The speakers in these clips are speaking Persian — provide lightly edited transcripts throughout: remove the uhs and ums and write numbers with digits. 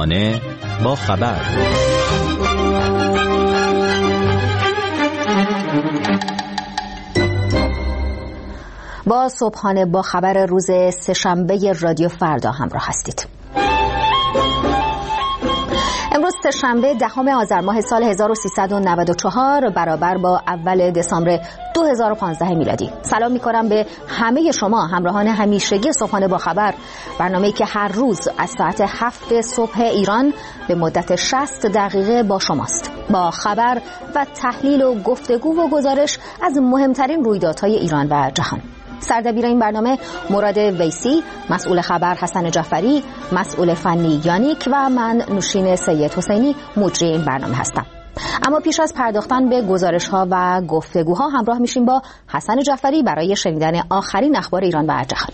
صبحانه با خبر. با صبحانه با خبر روز سه‌شنبه رادیو فردا همراه هستید. امروز سه‌شنبه 10 آذر ماه سال 1394 برابر با اول دسامبر 2015 میلادی. سلام می‌کنم به همه شما همراهان همیشگی صبحانه با خبر، برنامه‌ای که هر روز از ساعت 7 صبح ایران به مدت 60 دقیقه با شماست. با خبر و تحلیل و گفتگو و گزارش از مهمترین رویدادهای ایران و جهان. سردبیر این برنامه مراد ویسی، مسئول خبر حسن جعفری، مسئول فنی یانیک و من نوشین سید حسینی مجری این برنامه هستم. اما پیش از پرداختن به گزارش‌ها و گفتگوها همراه میشیم با حسن جعفری برای شنیدن آخرین اخبار ایران و جهان.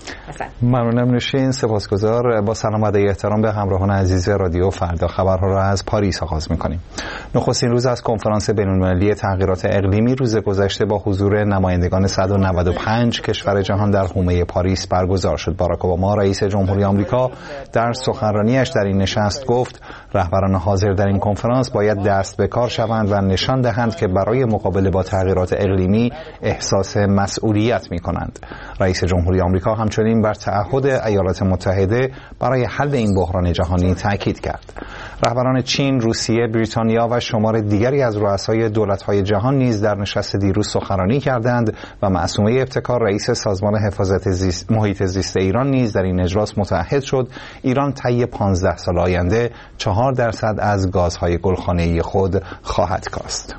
ممنونم نوشین، سپاسگزار. با سلام و احترام به همراهان عزیز رادیو فردا خبرها را از پاریس آغاز می‌کنیم. نخستین روز از کنفرانس بین‌المللی تغییرات اقلیمی روز گذشته با حضور نمایندگان 195 کشور جهان در حومه پاریس برگزار شد. باراک اوباما رئیس جمهوری آمریکا در سخنرانیش در این نشست گفت رهبران حاضر در این کنفرانس باید دست به کار شوند و نشان دهند که برای مقابله با تغییرات اقلیمی احساس مسئولیت می‌کنند. رئیس جمهوری آمریکا همچنین بر تعهد ایالات متحده برای حل این بحران جهانی تاکید کرد. رهبران چین، روسیه، بریتانیا و شمار دیگری از رؤسای دولت‌های جهان نیز در نشست دیروز سخنرانی کردند و معصومه ابتکار رئیس سازمان حفاظت محیط زیست ایران نیز در این اجلاس متعهد شد ایران طی 15 سال آینده 4% از گازهای گلخانه‌ای خود خواهد کاست.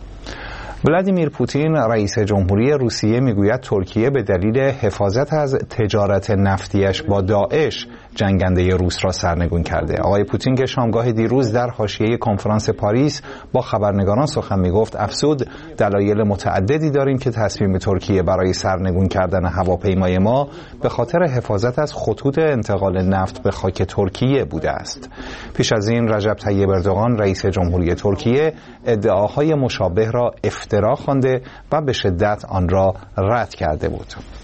ولادیمیر پوتین رئیس جمهوری روسیه میگوید ترکیه به دلیل حفاظت از تجارت نفتیش با داعش جنگنده روس را سرنگون کرده. آقای پوتین که شامگاه دیروز در حاشیه کنفرانس پاریس با خبرنگاران سخن میگفت افزود دلایل متعددی داریم که تصمیم ترکیه برای سرنگون کردن هواپیمای ما به خاطر حفاظت از خطوط انتقال نفت به خاک ترکیه بوده است. پیش از این رجب طیب اردوغان رئیس جمهوری ترکیه ادعاهای مشابه را افترا خوانده و به شدت آن را رد کرده بود.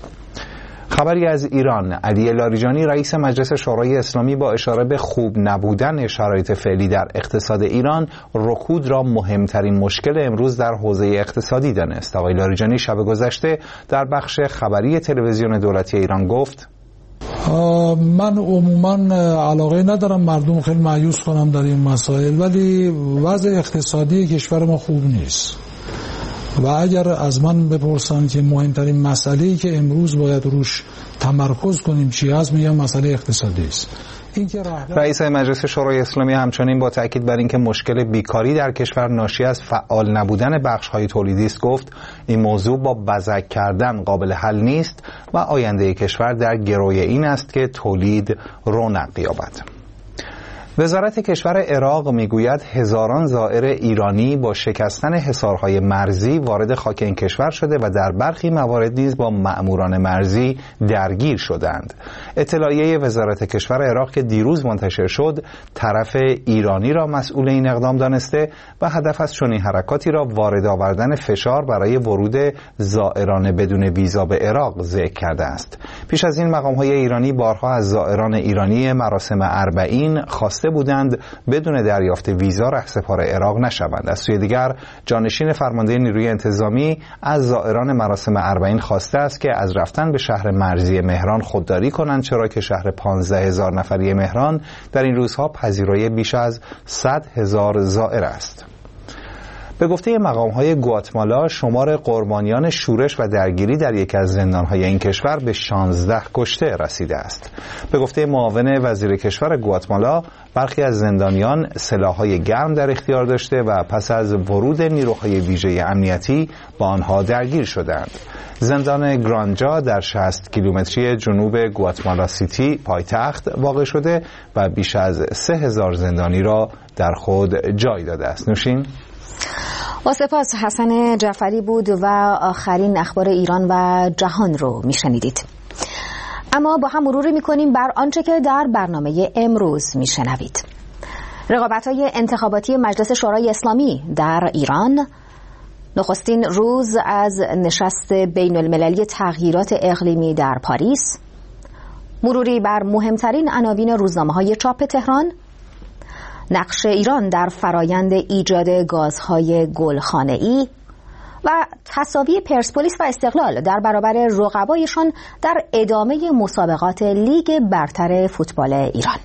خبری از ایران. علی لاریجانی رئیس مجلس شورای اسلامی با اشاره به خوب نبودن شرایط فعلی در اقتصاد ایران رکود را مهمترین مشکل امروز در حوزه اقتصادی دانست. آقای لاریجانی شب گذشته در بخش خبری تلویزیون دولتی ایران گفت من عموما علاقه ندارم مردم خیلی مایوس کنم در این مسائل، ولی وضع اقتصادی کشور ما خوب نیست و اگر از من بپرسن که مهمترین مسئله‌ای که امروز باید روش تمرکز کنیم چی هست، میگم مسئله اقتصادی است. رئیس مجلس شورای اسلامی همچنین با تاکید بر اینکه مشکل بیکاری در کشور ناشی از فعال نبودن بخش‌های تولیدی است گفت این موضوع با بزک کردن قابل حل نیست و آینده کشور در گروی این است که تولید رونق یابد. وزارت کشور عراق میگوید هزاران زائر ایرانی با شکستن حصارهای مرزی وارد خاک این کشور شده و در برخی موارد نیز با مأموران مرزی درگیر شدند. اطلاعیه وزارت کشور عراق که دیروز منتشر شد طرف ایرانی را مسئول این اقدام دانسته و هدف از چنین حرکاتی را وارد آوردن فشار برای ورود زائران بدون ویزا به عراق ذکر کرده است. پیش از این مقام‌های ایرانی بارها از زائران ایرانی مراسم اربعین خواسته بودند بدون دریافت ویزا رهسپار عراق نشوند. از سوی دیگر جانشین فرمانده نیروی انتظامی از زائران مراسم اربعین خواسته است که از رفتن به شهر مرزی مهران خودداری کنند، چرا که شهر 15,000 نفری مهران در این روزها پذیرای بیش از 100,000 زائر است. به گفته مقام‌های گواتمالا شمار قربانیان شورش و درگیری در یکی از زندان‌های این کشور به 16 کشته رسیده است. به گفته معاون وزیر کشور گواتمالا برخی از زندانیان سلاح‌های گرم در اختیار داشته و پس از ورود نیروهای ویژه امنیتی با آنها درگیر شدند. زندان گرانجا در 60 کیلومتری جنوب گواتمالا سیتی پایتخت واقع شده و بیش از 3,000 زندانی را در خود جای داده است. نوشین. با سپاس حسن جعفری بود و آخرین اخبار ایران و جهان رو میشنیدید. اما با هم مروری میکنیم بر آنچه که در برنامه امروز میشنوید. رقابت‌های انتخاباتی مجلس شورای اسلامی در ایران، نخستین روز از نشست بین المللی تغییرات اقلیمی در پاریس، مروری بر مهمترین عناوین روزنامه‌های چاپ تهران نقش ایران در فرایند ایجاد گازهای گلخانه‌ای و تساوی پرسپولیس و استقلال در برابر رقبایشان در ادامه مسابقات لیگ برتر فوتبال ایران.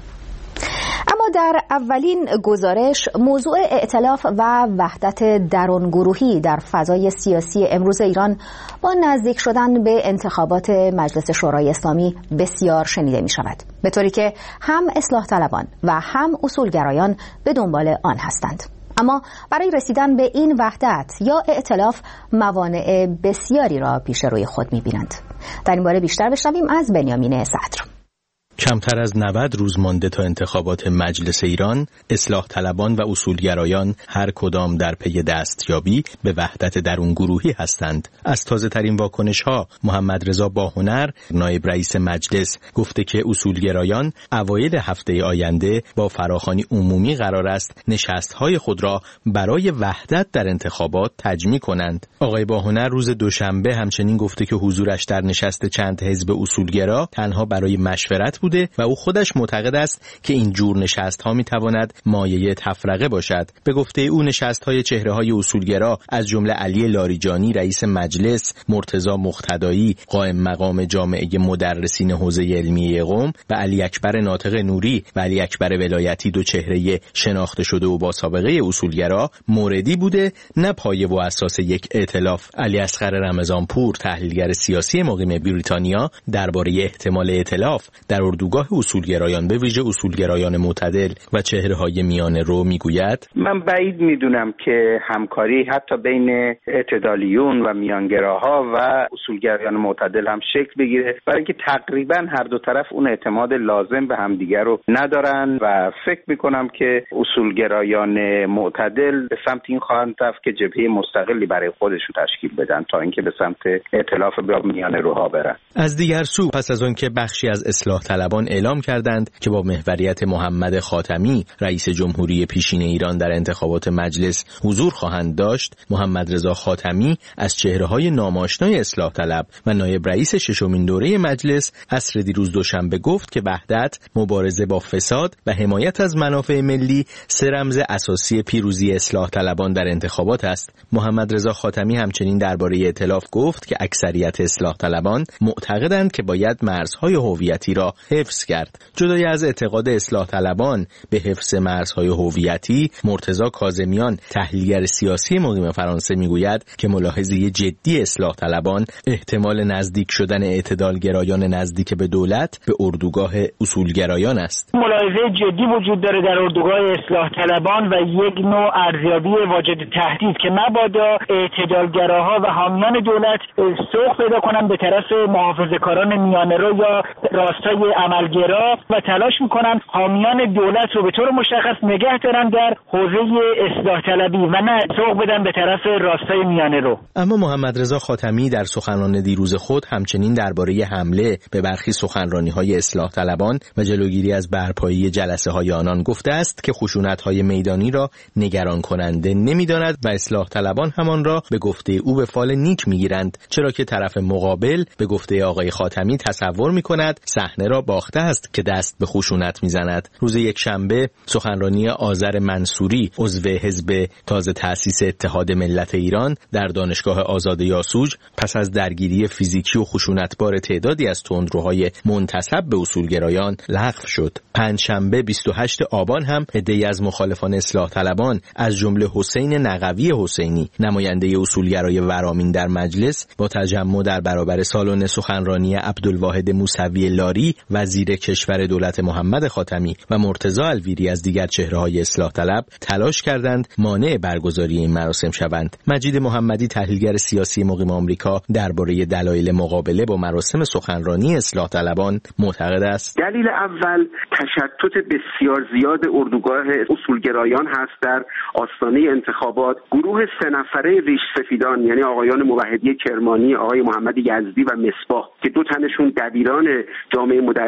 اما در اولین گزارش موضوع ائتلاف و وحدت درونگروهی در فضای سیاسی امروز ایران با نزدیک شدن به انتخابات مجلس شورای اسلامی بسیار شنیده می شود، به طوری که هم اصلاح طلبان و هم اصولگرایان به دنبال آن هستند. اما برای رسیدن به این وحدت یا ائتلاف موانع بسیاری را پیش روی خود می بینند. در این باره بیشتر بشنویم از بنیامین صدر. کمتر از 90 روز مانده تا انتخابات مجلس ایران، اصلاح طلبان و اصولگرایان هر کدام در پی دستیابی به وحدت درونگروهی هستند. از تازه ترین واکنش ها، محمد رضا باهنر، نایب رئیس مجلس، گفته که اصولگرایان اوایل هفته آینده با فراخوانی عمومی قرار است نشست‌های خود را برای وحدت در انتخابات تجمیع کنند. آقای باهنر روز دوشنبه همچنین گفته که حضورش در نشست چند حزب اصولگرا تنها برای مشورت بوده و او خودش معتقد است که این جور نشست‌ها می‌تواند مایه تفرقه باشد. به گفته او نشست‌های چهره‌های اصولگرا از جمله علی لاریجانی رئیس مجلس، مرتضی مقتدایی قائم مقام جامعه مدرسین حوزه علمیه قم و علی اکبر ناطق نوری و علی اکبر ولایتی، دو چهره شناخته شده و با سابقه اصولگرا، موردی بوده نه پایه و اساس یک ائتلاف. علی اصغر رمضانپور، تحلیلگر سیاسی مقیم بریتانیا، درباره احتمال ائتلاف در اردوگاه اصولگرایان به ویژه اصولگرایان معتدل و چهره‌های میانه رو میگوید: من بعید میدونم که همکاری حتی بین اعتدالیون و میانگراها و اصولگرایان معتدل هم شکل بگیره، برای اینکه تقریبا هر دو طرف اون اعتماد لازم به همدیگر رو ندارن و فکر میکنم که اصولگرایان معتدل به سمت این خواهند رفت که جبهه مستقلی برای خودشون تشکیل بدن تا اینکه به سمت ائتلاف با میانه روها برن. از دیگر سو، پس از آن که بخشی از اصلاح طلبان اعلام کردند که با محوریت محمد خاتمی رئیس جمهوری پیشین ایران در انتخابات مجلس حضور خواهند داشت، محمد رضا خاتمی از چهره‌های ناماشنای اصلاح طلب و نایب رئیس ششمین دوره مجلس عصر دیروز دوشنبه گفت که وحدت، مبارزه با فساد و حمایت از منافع ملی سه رمز اساسی پیروزی اصلاح طلبان در انتخابات است. محمد رضا خاتمی همچنین درباره ائتلاف گفت که اکثریت اصلاح طلبان معتقدند که باید مرزهای هویتی را حفظ کرد. جدای از اعتقاد اصلاح طلبان به حفظ مرزهای هویتی، مرتضی کاظمیان، تحلیلگر سیاسی مقیم فرانسه، میگوید که ملاحظه جدی اصلاح طلبان احتمال نزدیک شدن اعتدالگرایان نزدیک به دولت به اردوگاه اصولگرایان است. ملاحظه جدی وجود داره در اردوگاه اصلاح طلبان و یک نوع ارزیابی واجد تهدید که مبادا اعتدالگراها و حامیان دولت سوق پیدا کنند به طرف محافظه‌کاران میانه‌رو یا راستای عملگرا و تلاش میکنن حامیان دولت رو به طور مشخص نگه دارن در حوزه اصلاح طلبی و نه سوق بدن به طرف راستای میانه رو. اما محمد رضا خاتمی در سخنرانی دیروز خود همچنین درباره حمله به برخی سخنرانی‌های اصلاح طلبان و جلوگیری از برپایی جلسه‌های آنان گفته است که خشونت‌های میدانی را نگران کننده نمی‌داند و اصلاح طلبان همان را به گفته او به فال نیک می‌گیرند، چرا که طرف مقابل به گفته آقای خاتمی تصور می‌کند صحنه را باخته است که دست به خشونت می‌زند. روز یکشنبه سخنرانی آذر منصوری، عضو حزب تازه تأسیس اتحاد ملت ایران، در دانشگاه آزاد یاسوج پس از درگیری فیزیکی و خشونتبار تعدادی از تندروهای منتسب به اصولگرایان لغو شد. پنجشنبه 28 آبان هم عده‌ای از مخالفان اصلاح طلبان از جمله حسین نقوی حسینی، نماینده اصولگرای ورامین در مجلس، با تجمع در برابر سالن سخنرانی عبدالواحد موسوی لاری، وزیر کشور دولت محمد خاتمی و مرتضی الویری از دیگر چهره‌های اصلاح طلب تلاش کردند مانع برگزاری این مراسم شوند. مجید محمدی، تحلیلگر سیاسی مقیم آمریکا، درباره دلایل مقابله با مراسم سخنرانی اصلاح طلبان معتقد است: دلیل اول تشتت بسیار زیاد اردوگاه اصولگرایان هست در آستانه انتخابات. گروه 3 نفره ریش سفیدان، یعنی آقایان موحدی کرمانی، آقای محمد یزدی و مصباح که 2 تنشون دبیران جامعه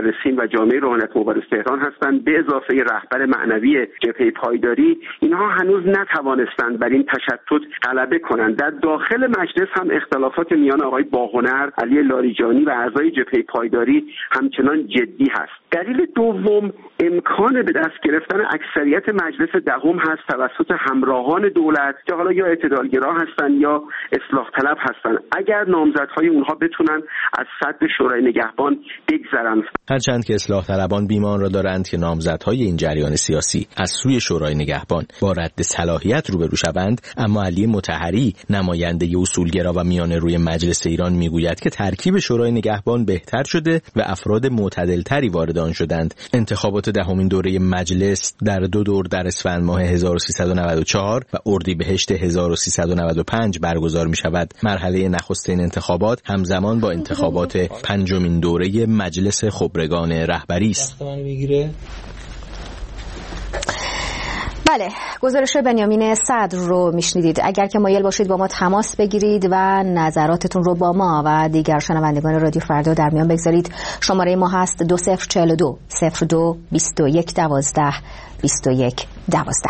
مدرسین و جامعه روحانیت مبارز تهران هستند، به اضافه رهبر معنوی جبهه پایداری، اینها هنوز نتوانستند بر این تشتت غلبه کنند. در داخل مجلس هم اختلافات میان آقای باهنر، علی لاریجانی و اعضای جبهه پایداری همچنان جدی هست. دلیل دوم امکان به دست گرفتن اکثریت مجلس دهم هست توسط همراهان دولت که حالا یا اعتدالگرا هستند یا اصلاح طلب هستند. اگر نامزدهای اونها بتونن از سد شورای نگهبان بگذرن. هرچند که اصلاح طلبان بیمان را دارند که نامزدهای این جریان سیاسی از سوی شورای نگهبان با رد صلاحیت روبرو شوند، اما علی مطهری نماینده اصولگرا و میانه روی مجلس ایران میگوید که ترکیب شورای نگهبان بهتر شده و افراد معتدلتری وارد آن شدند. انتخابات دهمین دوره مجلس در 2 دور در اسفند ماه 1394 و اردیبهشت 1395 برگزار می شود. مرحله نخستین انتخابات همزمان با انتخابات 5مین دوره مجلس خبرگان رهبری است. بله، گزارش بنیامین صدر رو میشنیدید. اگر که مایل باشید با ما تماس بگیرید و نظراتتون رو با ما و دیگر شنوندگان رادیو فردا در میان بگذارید، شماره ما هست 2042 02 21 12 21 12.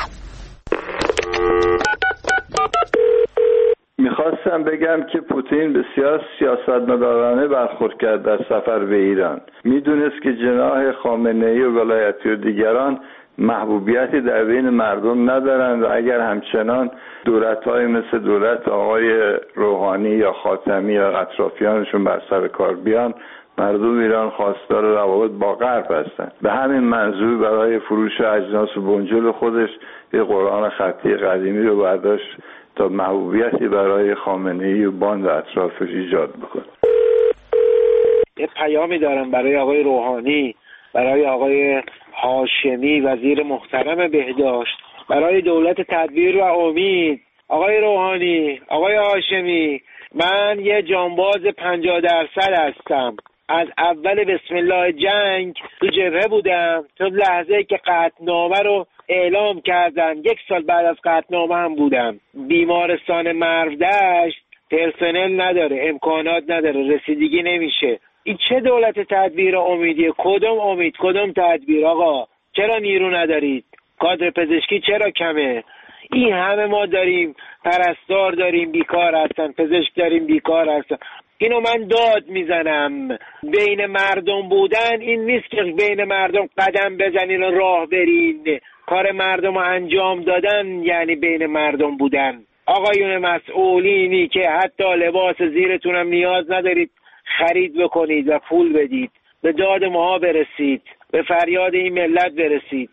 میخواستم بگم که پوتین بسیار سیاستمدارانه برخورد کرد در سفر به ایران. میدونست که جناح خامنه‌ای و ولایتی و دیگران محبوبیتی در بین مردم ندارند و اگر همچنان دولت‌های مثل دولت آقای روحانی یا خاتمی یا اطرافیانشون بر سر کار بیان، مردم ایران خواستار روابط با غرب هستند. به همین منظور برای فروش اجناس و بنجل خودش یه قرآن خطی قدیمی رو برداشت تا محبوبیتی برای خامنه‌ای و باند اطرافش ایجاد بکنه. یه پیامی دارم برای آقای روحانی، برای آقای هاشمی وزیر محترم بهداشت، برای دولت تدبیر و امید. آقای روحانی، آقای هاشمی، من یه جانباز 50% هستم. از اول بسم الله جنگ تو جبهه بودم، تا لحظه که قطعنامه رو اعلام کردن 1 سال بعد از قطعنامه هم بودم. بیمارستان مرودشت پرسنل نداره، امکانات نداره، رسیدگی نمیشه. این چه دولت تدبیر امیدیه؟ کدوم امید، کدوم تدبیر؟ آقا چرا نیرو ندارید؟ کادر پزشکی چرا کمه؟ این همه ما داریم، پرستار داریم بیکار هستن، پزشک داریم بیکار هستن. اینو من داد میزنم. بین مردم بودن این نیست که بین مردم قدم بزنین و راه برین. کار مردم رو انجام دادن یعنی بین مردم بودن. آقایون مسئولینی که حتی لباس زیرتونم نیاز ندارید خرید بکنید و پول بدید، به داد ماها برسید، به فریاد این ملت برسید.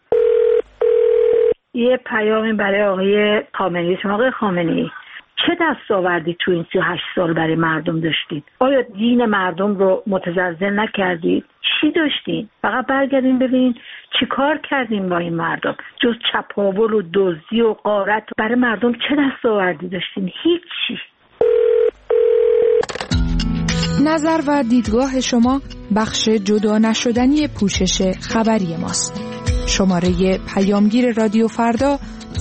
یه پیامی برای آقای خامنه‌ای. شما آقای خامنه‌ای چه دستاوردی تو این 38 سال برای مردم داشتید؟ آیا دین مردم رو متزلزل نکردید؟ چی داشتین؟ فقط برگردین ببینین چی کار کردین با این مردم، جز چپاول و دزدی و غارت. برای مردم چه دستاوردی داشتین؟ هیچی. نظر و دیدگاه شما بخش جدا نشدنی پوشش خبری ماست. شماره پیامگیر رادیو فردا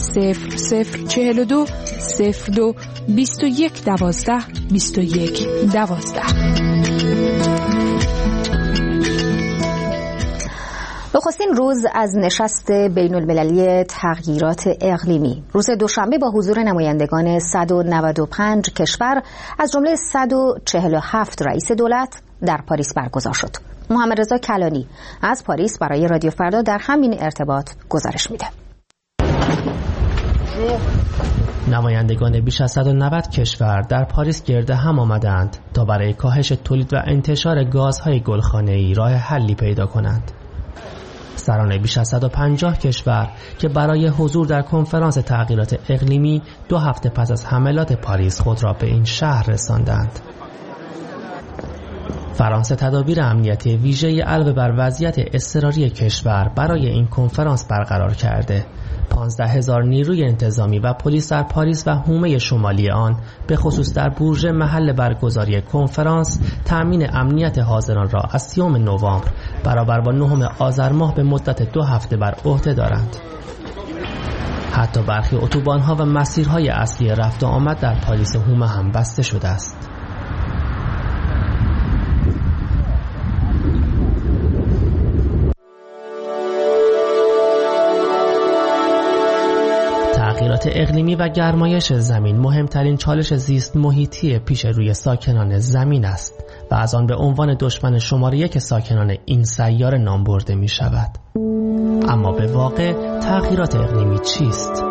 0042 02 21 12 21 12. نخستین روز از نشست بین المللی تغییرات اقلیمی، روز دوشنبه با حضور نمایندگان 195 کشور از جمله 147 رئیس دولت در پاریس برگزار شد. محمد رضا کلانی از پاریس برای رادیو فردا در همین ارتباط گزارش میده. نمایندگان بیش از 190 کشور در پاریس گرد هم آمدند تا برای کاهش تولید و انتشار گازهای گلخانه‌ای راه حلی پیدا کنند. سران بیش از 150 کشور که برای حضور در کنفرانس تغییرات اقلیمی 2 هفته پس از حملات پاریس خود را به این شهر رساندند. فرانسه تدابیر امنیتی ویژه علاوه بر وضعیت اضطراری کشور برای این کنفرانس برقرار کرده. 15,000 نیروی انتظامی و پلیس در پاریس و حومه شمالی آن، به خصوص در بورژه محل برگزاری کنفرانس، تأمین امنیت حاضران را از 30 نوامبر برابر با 9 آذر ماه به مدت 2 هفته بر عهده دارند. حتی برخی اتوبان‌ها و مسیرهای اصلی رفت و آمد در پاریس حومه هم بسته شده است. تغییرات اقلیمی و گرمایش زمین مهمترین چالش زیست محیطی پیش روی ساکنان زمین است و از آن به عنوان دشمن شماره 1 ساکنان این سیاره نام برده می شود. اما به واقع تغییرات اقلیمی چیست؟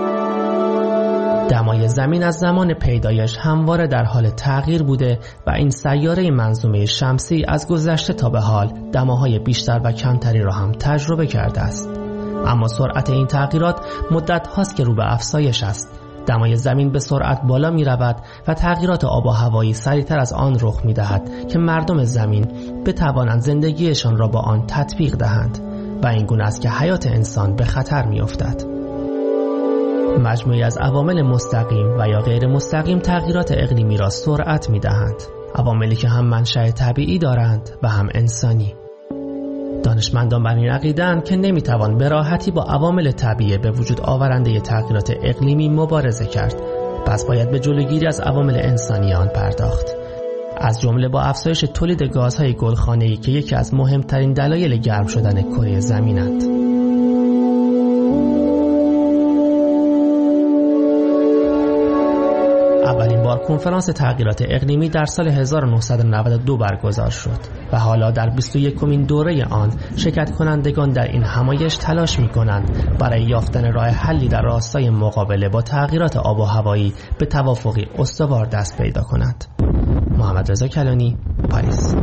دمای زمین از زمان پیدایش همواره در حال تغییر بوده و این سیاره منظومه شمسی از گذشته تا به حال دماهای بیشتر و کمتری را هم تجربه کرده است. اما سرعت این تغییرات مدت هاست که رو به افزایش است. دمای زمین به سرعت بالا می رود و تغییرات آب و هوایی سریعتر از آن رخ می دهد که مردم زمین بتوانند زندگیشان را با آن تطبیق دهند و این گونه است که حیات انسان به خطر می افتد. مجموعی از عوامل مستقیم و یا غیر مستقیم تغییرات اقلیمی را سرعت می دهند. عواملی که هم منشأ طبیعی دارند و هم انسانی. دانشمندان بر این عقیده‌اند که نمیتوان به راحتی با عوامل طبیعی به وجود آورنده تغییرات اقلیمی مبارزه کرد. پس باید به جلوگیری از عوامل انسانی آن پرداخت. از جمله با افزایش تولید گازهای گلخانه‌ای که یکی از مهمترین دلایل گرم شدن کره زمین‌اند. اولین بار کنفرانس تغییرات اقلیمی در سال 1992 برگزار شد و حالا در 21مین دوره آن شرکت کنندگان در این همایش تلاش می‌کنند برای یافتن راه حلی در راستای مقابله با تغییرات آب و هوایی به توافقی استوار دست پیدا کنند. محمد رضا کلانی، پاریس.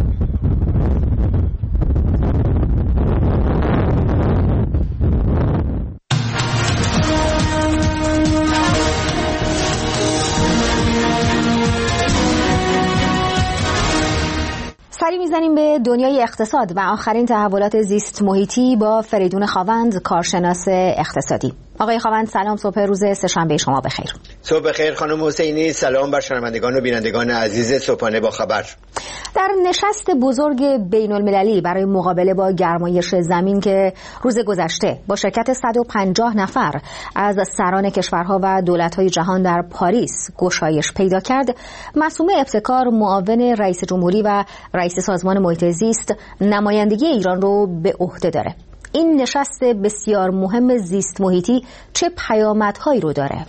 سری میزنیم به دنیای اقتصاد و آخرین تحولات زیست محیطی با فریدون خاوند، کارشناس اقتصادی. آقای خاوند سلام، صبح روز سه‌شنبه شما بخیر. صبح بخیر خانم حسینی، سلام بر شنوندگان و بینندگان عزیز صبحانه با خبر. در نشست بزرگ بین المللی برای مقابله با گرمایش زمین که روز گذشته با شرکت 150 نفر از سران کشورها و دولت‌های جهان در پاریس گشایش پیدا کرد، معصومه ابتکار، معاون رئیس جمهوری و رئیس سازمان محیط زیست، نمایندگی ایران رو به عهده داره. این نشست بسیار مهم زیست محیطی چه پیامدهایی رو داره؟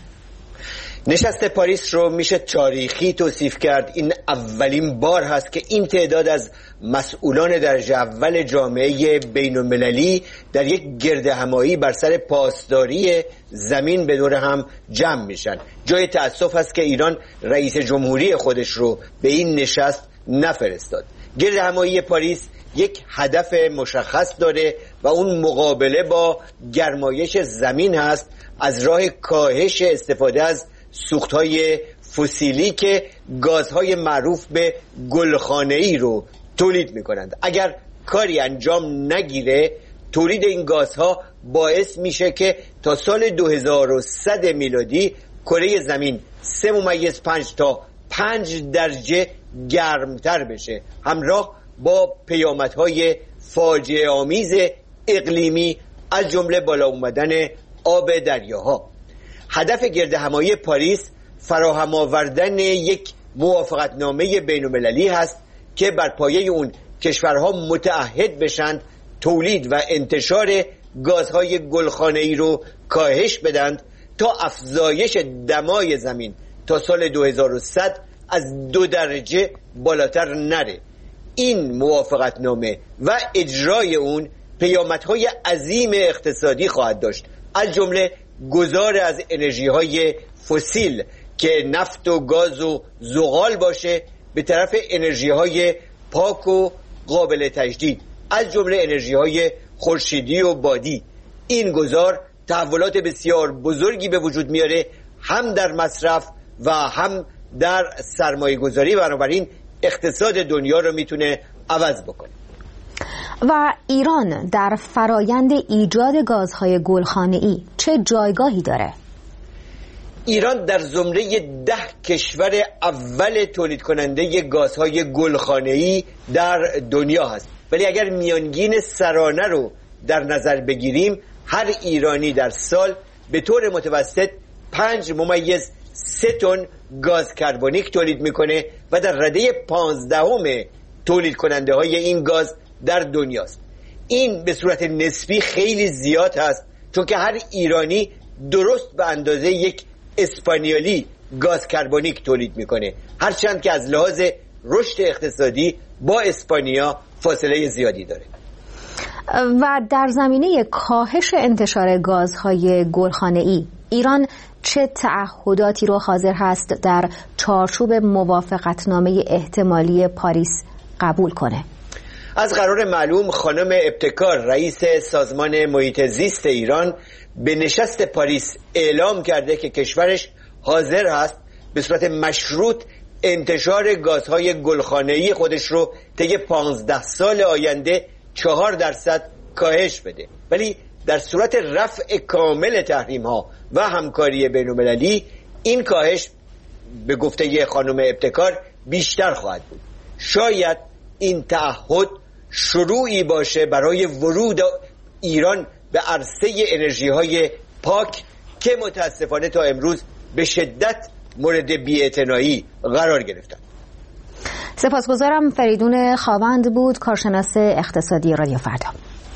نشست پاریس رو میشه تاریخی توصیف کرد. این اولین بار هست که این تعداد از مسئولان درجه اول جامعه بین المللی در یک گردهمایی بر سر پاسداری زمین به دور هم جمع میشن. جای تأسف هست که ایران رئیس جمهوری خودش رو به این نشست نفرستاد. گردهمایی پاریس یک هدف مشخص داره و اون مقابله با گرمایش زمین هست از راه کاهش استفاده از سوختهای فسیلی که گازهای معروف به گلخانه‌ای رو تولید میکنند. اگر کاری انجام نگیره تولید این گازها باعث میشه که تا سال 2100 میلادی کره زمین 3.5 تا 5 درجه گرمتر بشه، همراه با پیامدهای فاجعه آمیز اقلیمی از جمله بالا اومدن آب دریاها. هدف گردهمایی پاریس فراهم آوردن یک موافقتنامه بین‌المللی هست که بر پایه اون کشورها متعهد بشند تولید و انتشار گازهای گلخانه‌ای رو کاهش بدند تا افزایش دمای زمین تا سال 2100 از 2 درجه بالاتر نره. این موافقتنامه و اجرای اون پیامدهای عظیم اقتصادی خواهد داشت، از جمله گذار از انرژی‌های فسیل که نفت و گاز و زغال باشه به طرف انرژی‌های پاک و قابل تجدید، از جمله انرژی‌های خورشیدی و بادی. این گذار تحولات بسیار بزرگی به وجود میاره، هم در مصرف و هم در سرمایه گذاری، بنابراین اقتصاد دنیا رو میتونه عوض بکنه. و ایران در فرایند ایجاد گازهای گلخانه‌ای چه جایگاهی داره؟ ایران در زمره 10 کشور اول تولید کننده گازهای گلخانه‌ای در دنیا هست. ولی اگر میانگین سرانه رو در نظر بگیریم، هر ایرانی در سال به طور متوسط 5.3 تن گاز کربونیک تولید میکنه و در رده 15 تولید کننده های این گاز در دنیاست. این به صورت نسبی خیلی زیاد هست، چون که هر ایرانی درست به اندازه یک اسپانیولی گاز کربونیک تولید میکنه، هرچند که از لحاظ رشد اقتصادی با اسپانیا فاصله زیادی داره. و در زمینه کاهش انتشار گازهای گلخانه‌ای ایران چه تعهداتی رو حاضر هست در چارچوب موافقتنامه احتمالی پاریس قبول کنه؟ از قرار معلوم خانم ابتکار رئیس سازمان محیط زیست ایران به نشست پاریس اعلام کرده که کشورش حاضر است به صورت مشروط انتشار گازهای گلخانه‌ای خودش رو طی 15 سال آینده 4% کاهش بده، ولی در صورت رفع کامل تحریم‌ها و همکاری بین‌المللی این کاهش به گفته خانم ابتکار بیشتر خواهد بود. شاید این تعهد شروعی باشه برای ورود ایران به عرصه انرژی‌های پاک که متاسفانه تا امروز به شدت مورد بی‌اعتنایی قرار گرفتند. سپاسگزارم. فریدون خاوند بود، کارشناس اقتصادی رادیو فردا.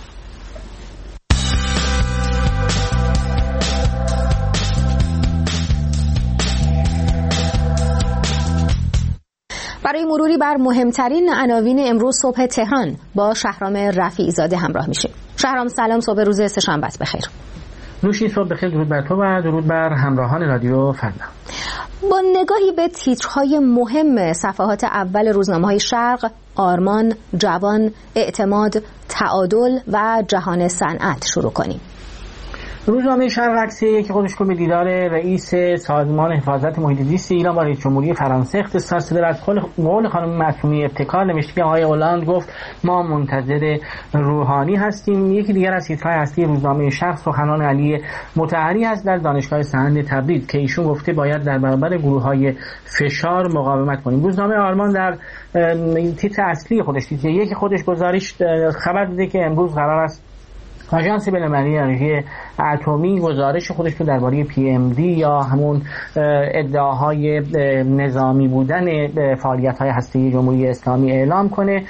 برای مروری بر مهمترین عناوین امروز صبح تهران با شهرام رفیعی زاده همراه میشیم. شهرام سلام، صبح روز سه‌شنبه بخیر. نوشین صبح بخیر، درود بر تو و درود بر همراهان رادیو فردا. با نگاهی به تیترهای مهم صفحات اول روزنامه‌های شرق، آرمان، جوان، اعتماد، تعادل و جهان صنعت شروع کنیم. روزنامه شرق عکسیه که خودش رو به دیدار رئیس سازمان حفاظت محیط زیست ایران با رئیس جمهوری فرانسه اختصاص داده. از قول خانم معصومی ابتکار نوشته که آقای هلند گفت ما منتظر روحانی هستیم. یکی دیگر از تیترهای اصلی روزنامه شرق سخنان علی مطهری هست در دانشگاه سهند تبریز که ایشون گفته باید در برابر گروه‌های فشار مقاومت کنیم. روزنامه آرمان در تیتر اصلی خودش تیتر یک خودش گزارش خبر داده که امروز قرار است آژانس بین‌المللی انرژی اتمی گزارش خودش رو درباره PMD یا همون ادعاهای نظامی بودن فعالیت‌های هسته‌ای جمهوری اسلامی اعلام کنه.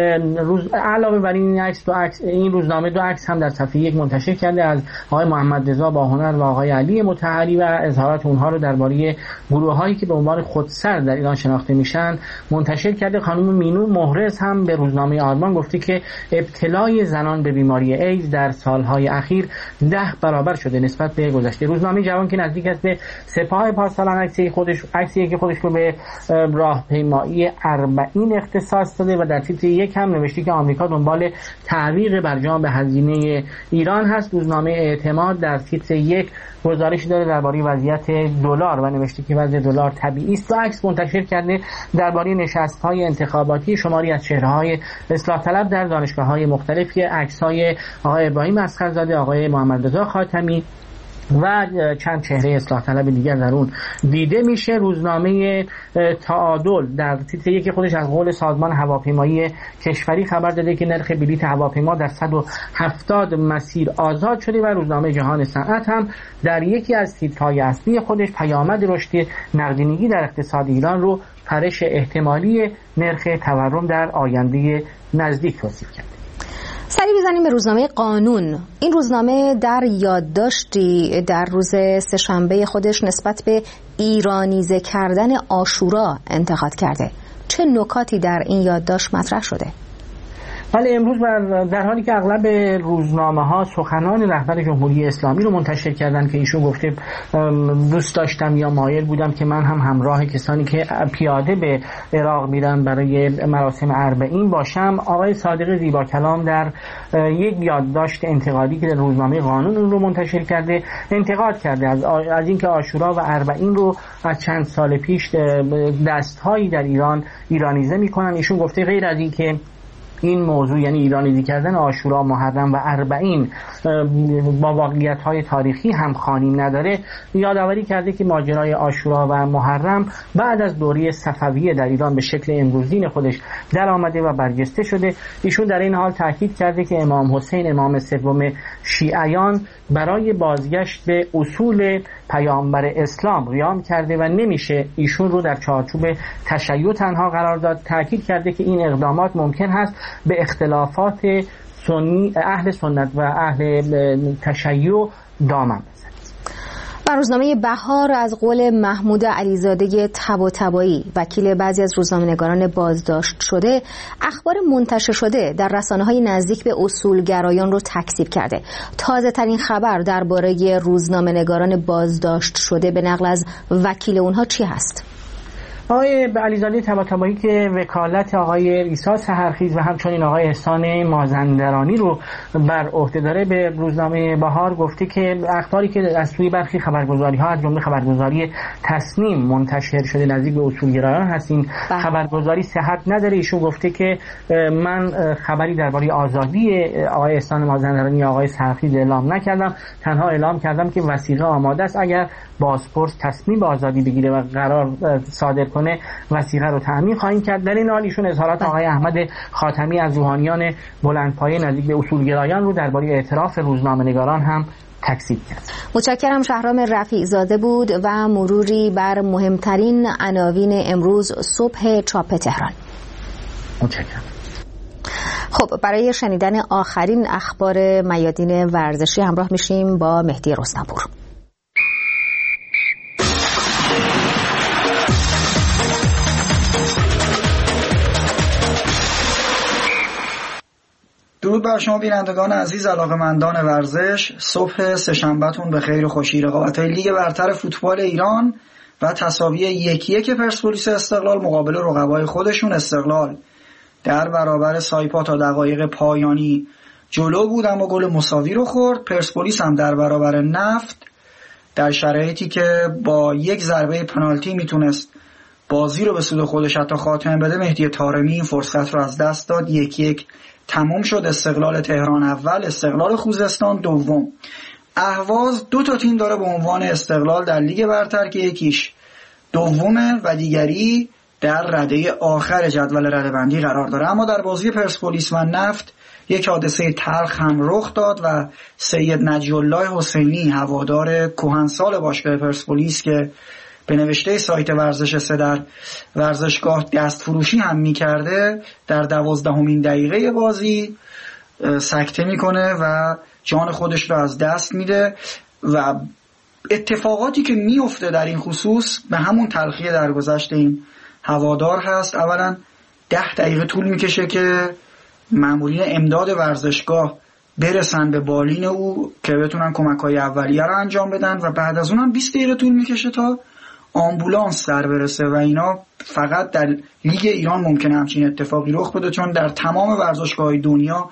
علاوه بر این روزنامه دو عکس هم در صفحه یک منتشر کرده از آقای محمد رضا باهنر و آقای علی مطهری و اظهارات اونها رو درباره گروه‌هایی که به عنوان خودسر در ایران شناخته میشن منتشر کرده. خانم مینو محرز هم به روزنامه آرمان گفته که ابتلای زنان به بیماری ایدز در سالهای اخیر 10 برابر شده نسبت به گذشته. روزنامه جوان که نزدیک است به سپاه پاسداران عکسی که خودش رو به راهپیمایی 40 اختصاص داده و در تیتر یک هم نوشته که آمریکا دنبال تعویق برجام به هزینه ایران هست. روزنامه اعتماد در تیتر یک گزارش داره درباره وضعیت دلار و نوشته که وضع دلار طبیعی است. و عکس منتشر کرده درباره نشست‌های انتخاباتی شماری از چهره‌های اصلاح طلب در دانشگاه‌های مختلف که عکس‌های آقای ابراهیم اصغرزاده، آقای محمد رضا خاتمی و چند چهره اصلاح طلب دیگر در اون دیده میشه. روزنامه تعادل در تیتر یک خودش از قول سازمان هواپیمایی کشوری خبر داده که نرخ بلیط هواپیما در 170 مسیر آزاد شده و روزنامه جهان صنعت هم در یکی از تیترهای اصلی خودش پیامد رشد نقدینگی در اقتصاد ایران رو پرش احتمالی نرخ تورم در آینده نزدیک توصیف کرده. سری بزنیم به روزنامه قانون. این روزنامه در یادداشتی در روز سه‌شنبه خودش نسبت به ایرانیزه کردن عاشورا انتقاد کرده. چه نکاتی در این یادداشت مطرح شده؟ ولی امروز در حالی که اغلب روزنامه‌ها سخنان رهبر جمهوری اسلامی رو منتشر کردن که ایشون گفته دوست داشتم یا مایل بودم که من هم همراه کسانی که پیاده به عراق میرن برای مراسم 40 باشم، آقای صادق زیبا کلام در یک یادداشت انتقادی که در روزنامه قانون اون رو منتشر کرده انتقاد کرده از اینکه عاشورا و 40 رو از چند سال پیش دست‌هایی در ایران ایرانیزه می‌کنن. ایشون گفته غیر از اینکه این موضوع یعنی ایرانیزی کردن عاشورا، محرم و 40 با واقعیت‌های تاریخی همخوانی نداره، یادآوری کرده که ماجرای عاشورا و محرم بعد از دوره صفویه در ایران به شکل امروزین خودش در آمده و برجسته شده. ایشون در این حال تاکید کرده که امام حسین امام سوم شیعیان برای بازگشت به اصول پیامبر اسلام قیام کرده و نمیشه ایشون رو در چارچوب تشیع تنها قرار داد. تاکید کرده که این اقدامات ممکن هست به اختلافات سنی اهل سنت و اهل تشیع دامن بزنه. و روزنامه بهار از قول محمود علیزاده طباطبایی وکیل بعضی از روزنامه‌نگاران بازداشت شده اخبار منتشر شده در رسانه‌های نزدیک به اصولگرایان رو تکذیب کرده. تازه ترین خبر درباره روزنامه‌نگاران بازداشت شده به نقل از وکیل اونها چی هست؟ آقای علیزاده طباطبایی که وکالت آقای عیسی سحرخیز و همچنین آقای احسان مازندرانی رو بر عهده داره به روزنامه بهار گفته که اخباری که از سوی برخی خبرگزاری‌ها از جمله خبرگزاری تصنیم منتشر شده نزدیک به اصولگرایان هست، این خبرگزاری صحت نداره. ایشون گفته که من خبری درباره آزادی آقای احسان مازندرانی یا آقای سحرخیز اعلام نکردم، تنها اعلام کردم که وثیقه آماده است، اگر بازپرس تصمیم به آزادی بگیره و قرار صادر کنه وثیقه رو تأمین خواهیم کرد. در این حال ایشون اظهارات آقای احمد خاتمی از روحانیان بلندپایه نزدیک به اصولگرایان رو درباره اعتراف روزنامه‌نگاران هم تکذیب کرد. متشکرم. شهرام رفیع زاده بود و مروری بر مهمترین عناوین امروز صبح چاپ تهران. متشکرم. خب برای شنیدن آخرین اخبار میادین ورزشی همراه میشیم با مهدی رستمپور. درود بر شما بینندگان عزیز علاقه‌مندان ورزش. صبح سه‌شنبه‌تون به خیر و خوشی. رقابت‌های لیگ برتر فوتبال ایران و تساوی 1-1 پرسپولیس استقلال مقابل رقبای خودشون استقلال در برابر سایپا تا دقایق پایانی جلو بود اما گل مساوی رو خورد. پرسپولیس هم در برابر نفت در شرایطی که با یک ضربه پنالتی میتونست بازی رو به سود خودش حتی خاتمه بده، مهدی طارمی این فرصت رو از دست داد. 1-1 تموم شد. استقلال تهران اول، استقلال خوزستان دوم. اهواز 2 تا تیم داره به عنوان استقلال در لیگ برتر که یکیش دومه و دیگری در رده آخر جدول رده‌بندی قرار داره. اما در بازی پرسپولیس و نفت یک حادثه تلخ هم رخ داد و سید نجی‌الله حسینی هوادار کهنسال باشگاه پرسپولیس که به نوشته سایت ورزش 3 در ورزشگاه دست فروشی هم میکرده در 12مین دقیقه بازی سکته میکنه و جان خودش رو از دست میده و اتفاقاتی که میفته در این خصوص به همون تلخی درگذشت این هوادار هست. اولا 10 دقیقه طول میکشه که مامورین امداد ورزشگاه برسن به بالین او که بتونن کمک‌های اولیه رو انجام بدن و بعد از اونم 20 دقیقه طول میکشه تا آمبولانس سر برسه و اینا فقط در لیگ ایران ممکنه همچین اتفاقی رخ بده، چون در تمام ورزشگاه‌های دنیا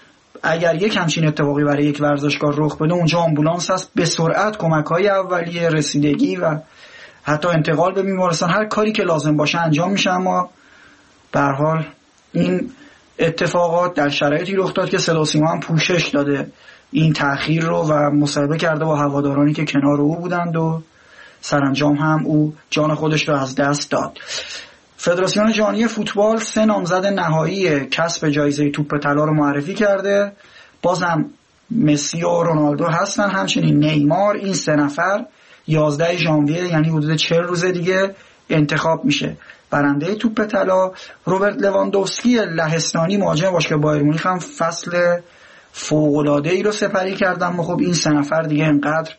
اگر یک همچین اتفاقی برای یک ورزشگاه رخ بده اونجا آمبولانس هست، به سرعت کمک‌های اولیه، رسیدگی و حتی انتقال به بیمارستان، هر کاری که لازم باشه انجام میشه. اما به هر حال این اتفاقات در شرایطی رخ داد که صدا و سیما هم پوشش داده این تأخیر رو و مصاحبه کرده با هوادارانی که کنار او بودند و سرانجام هم او جان خودش رو از دست داد. فدراسیون جهانی فوتبال 3 نامزد نهایی کسب جایزه توپ طلا رو معرفی کرده. بازم مسی و رونالدو هستن، همچنین نیمار. این 3 نفر 11 ژانویه یعنی حدود 40 روز دیگه انتخاب میشه برنده توپ طلا. روبرت لواندوفسکی لهستانی مهاجم باشگاه بایر مونیخ هم فصل فوق‌العاده‌ای رو سپری کردن. اما خب این 3 نفر دیگه انقدر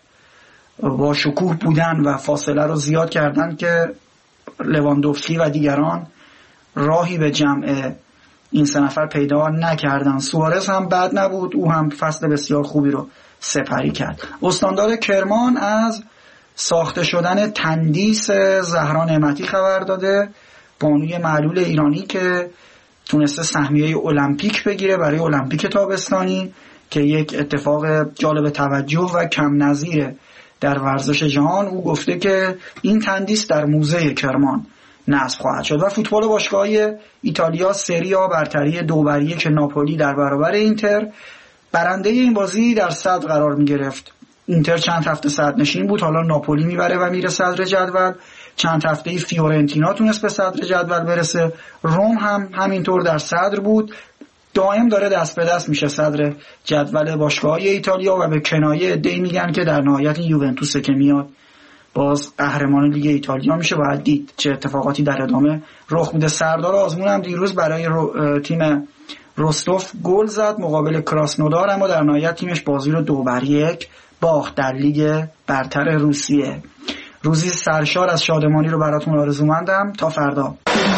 با شکوه بودن و فاصله رو زیاد کردن که لواندوفسکی و دیگران راهی به جمع این 3 نفر پیدا نکردن. سوارز هم بد نبود، او هم فصل بسیار خوبی رو سپری کرد. استاندار کرمان از ساخته شدن تندیس زهرا نعمتی خبر داده، بانوی معلول ایرانی که تونسته سهمیه المپیک بگیره برای المپیک تابستانی که یک اتفاق جالب توجه و کم نظیره در ورزش جهان. او گفته که این تندیس در موزه کرمان نصب خواهد شد. و فوتبال باشگاه‌های ایتالیا سری آ برتری 2-1 که ناپولی در برابر اینتر، برنده این بازی در صدر قرار می‌گرفت. اینتر چند هفته صدرنشین بود، حالا ناپولی میبره و میره صدر جدول. چند هفته فیورنتینا تونست به صدر جدول برسه. روم هم همینطور در صدر بود، دائم داره دست به دست میشه صدر جدول باشگاه‌های ایتالیا و به کنایه عده‌ای میگن که در نهایت یوونتوسه که میاد باز قهرمان لیگ ایتالیا میشه. باید دید چه اتفاقاتی در ادامه رخ میده. سردار آزمون هم دیروز برای تیم رستوف گل زد مقابل کراسنودار، اما در نهایت تیمش بازی رو 2-1 باخت در لیگ برتر روسیه. روزی سرشار از شادمانی رو براتون آرزومندم. تا فردا.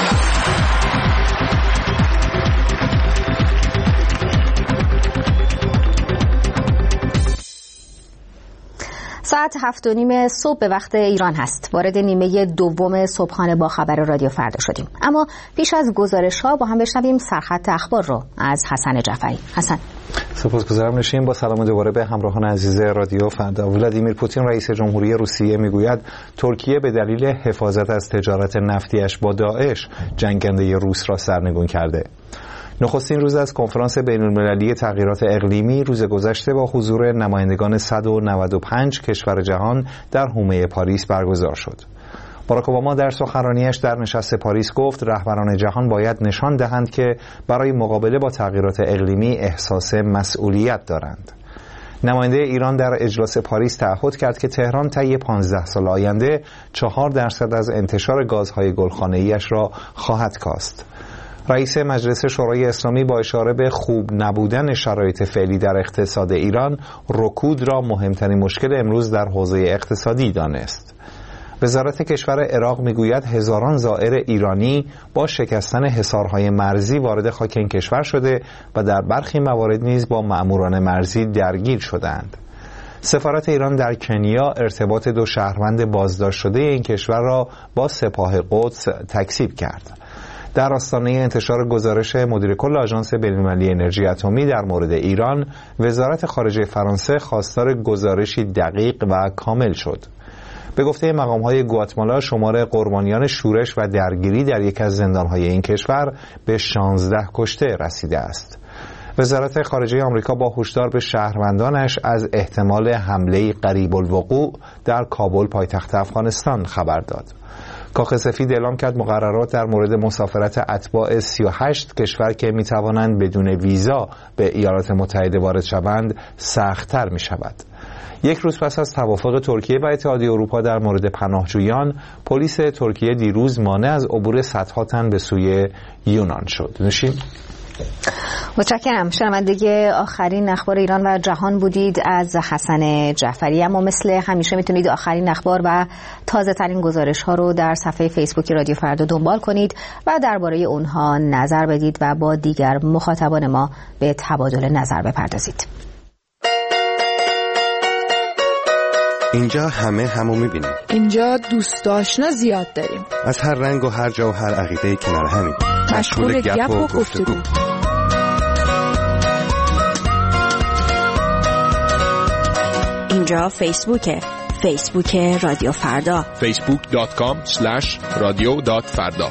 ساعت 7:30 صبح به وقت ایران هست. وارد نیمه دوم صبحانه با خبر رادیو فردا شدیم. اما پیش از گزارش‌ها با هم بشنویم سرخط اخبار رو از حسن جعفری. حسن. سپاسگزارم نشین. با سلام دوباره به همراهان عزیز رادیو فردا. ولادیمیر پوتین رئیس جمهوری روسیه میگوید ترکیه به دلیل حفاظت از تجارت نفتیش با داعش جنگنده روس را سرنگون کرده. نخستین روز از کنفرانس بین‌المللی تغییرات اقلیمی روز گذشته با حضور نمایندگان 195 کشور جهان در حومه پاریس برگزار شد. باراک اوباما در سخنرانیش در نشست پاریس گفت رهبران جهان باید نشان دهند که برای مقابله با تغییرات اقلیمی احساس مسئولیت دارند. نماینده ایران در اجلاس پاریس تعهد کرد که تهران طی 15 سال آینده 4% از انتشار گازهای گلخانه‌ایش را خواهد کاست. رئیس مجلس شورای اسلامی با اشاره به خوب نبودن شرایط فعلی در اقتصاد ایران، رکود را مهمترین مشکل امروز در حوزه اقتصادی دانست. وزارت کشور عراق میگوید هزاران زائر ایرانی با شکستن حصارهای مرزی وارد خاک این کشور شده و در برخی موارد نیز با مأموران مرزی درگیر شدند. سفارت ایران در کنیا ارتباط دو شهروند بازداشت شده این کشور را با سپاه قدس تکذیب کرد. در آستانه انتشار گزارش مدیر کل آژانس بین‌المللی انرژی اتمی در مورد ایران، وزارت خارجه فرانسه خواستار گزارشی دقیق و کامل شد. به گفته مقام‌های گواتمالا شمار قربانیان شورش و درگیری در یک از زندان‌های این کشور به 16 کشته رسیده است. وزارت خارجه آمریکا با هشدار به شهروندانش از احتمال حمله قریب الوقوع در کابل پایتخت افغانستان خبر داد. کاخ سفید اعلام کرد مقررات در مورد مسافرت اتباع 38 کشور که میتوانند بدون ویزا به ایالات متحده وارد شوند سخت‌تر می‌شود. یک روز پس از توافق ترکیه و اتحادیه اروپا در مورد پناهجویان، پلیس ترکیه دیروز مانع از عبور صدها تن به سوی یونان شد. نشین. متشکرم. شنونده آخرین اخبار ایران و جهان بودید از حسن جعفری. اما مثل همیشه میتونید آخرین اخبار و تازه ترین گزارش ها رو در صفحه فیسبوک رادیو فردا دنبال کنید و درباره اونها نظر بدید و با دیگر مخاطبان ما به تبادل نظر بپردازید. اینجا همو میبینیم. اینجا دوست آشنا زیاد داریم. از هر رنگ و هر جا و هر عقیده کنار همین. مشغول گپ و گفتگو. اینجا فیسبوک رادیو فردا. facebook.com/radio.farda.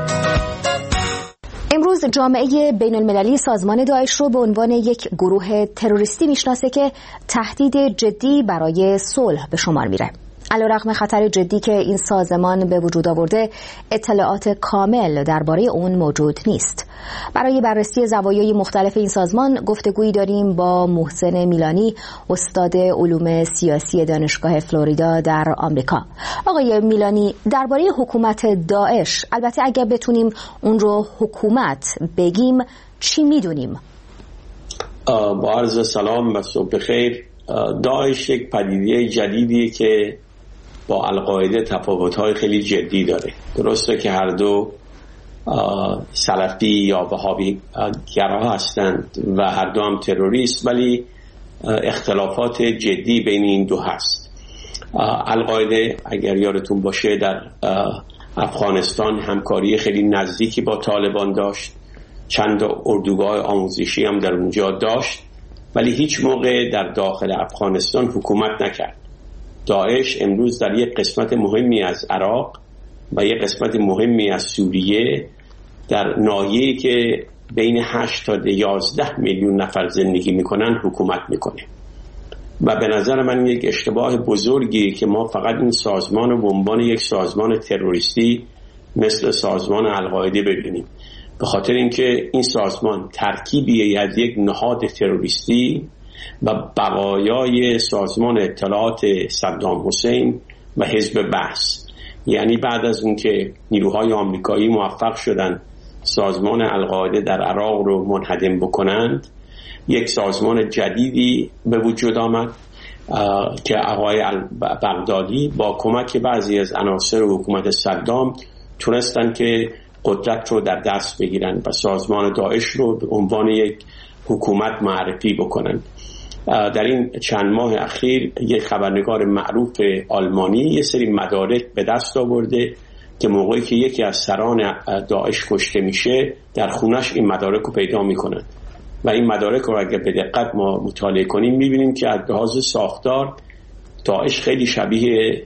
امروز جامعه بین‌المللی سازمان داعش رو به عنوان یک گروه تروریستی میشناسه که تهدید جدی برای صلح به شمار میره. علیرغم خطر جدی که این سازمان به وجود آورده، اطلاعات کامل درباره اون موجود نیست. برای بررسی زوایای مختلف این سازمان گفتگویی داریم با محسن میلانی، استاد علوم سیاسی دانشگاه فلوریدا در آمریکا. آقای میلانی، درباره حکومت داعش، البته اگر بتونیم اون رو حکومت بگیم، چی میدونیم؟ با عرض سلام و صبح بخیر. داعش یک پدیده جدیدیه که با القاعده تفاوت‌های خیلی جدی داره. درسته که هر دو سلفی یا وهابی گرا هستند و هر دو هم تروریست، ولی اختلافات جدی بین این دو هست. القاعده اگر یادتون باشه در افغانستان همکاری خیلی نزدیکی با طالبان داشت، چند اردوگاه آموزشی هم در اونجا داشت، ولی هیچ موقع در داخل افغانستان حکومت نکرد. داعش امروز در یک قسمت مهمی از عراق و یک قسمت مهمی از سوریه، در ناحیه‌ای که بین 8 تا 11 میلیون نفر زندگی میکنن حکومت میکنه و به نظر من یک اشتباه بزرگی که ما فقط این سازمان رو به عنوان یک سازمان تروریستی مثل سازمان القاعده ببینیم، به خاطر اینکه این سازمان ترکیبی از یک نهاد تروریستی و بقایای سازمان اطلاعات صدام حسین و حزب بعث. یعنی بعد از اون که نیروهای آمریکایی موفق شدن سازمان القاعده در عراق رو منهدم بکنند، یک سازمان جدیدی به وجود آمد که آقای بغدادی با کمک بعضی از عناصر حکومت صدام تونستن که قدرت رو در دست بگیرن و سازمان داعش رو به عنوان یک حکومت معرفی بکنن. در این چند ماه اخیر یک خبرنگار معروف آلمانی یه سری مدارک به دست آورده که موقعی که یکی از سران داعش کشته میشه در خونش این مدارک رو پیدا میکنن و این مدارک رو اگر به دقت ما مطالعه کنیم میبینیم که از لحاظ ساختار داعش خیلی شبیه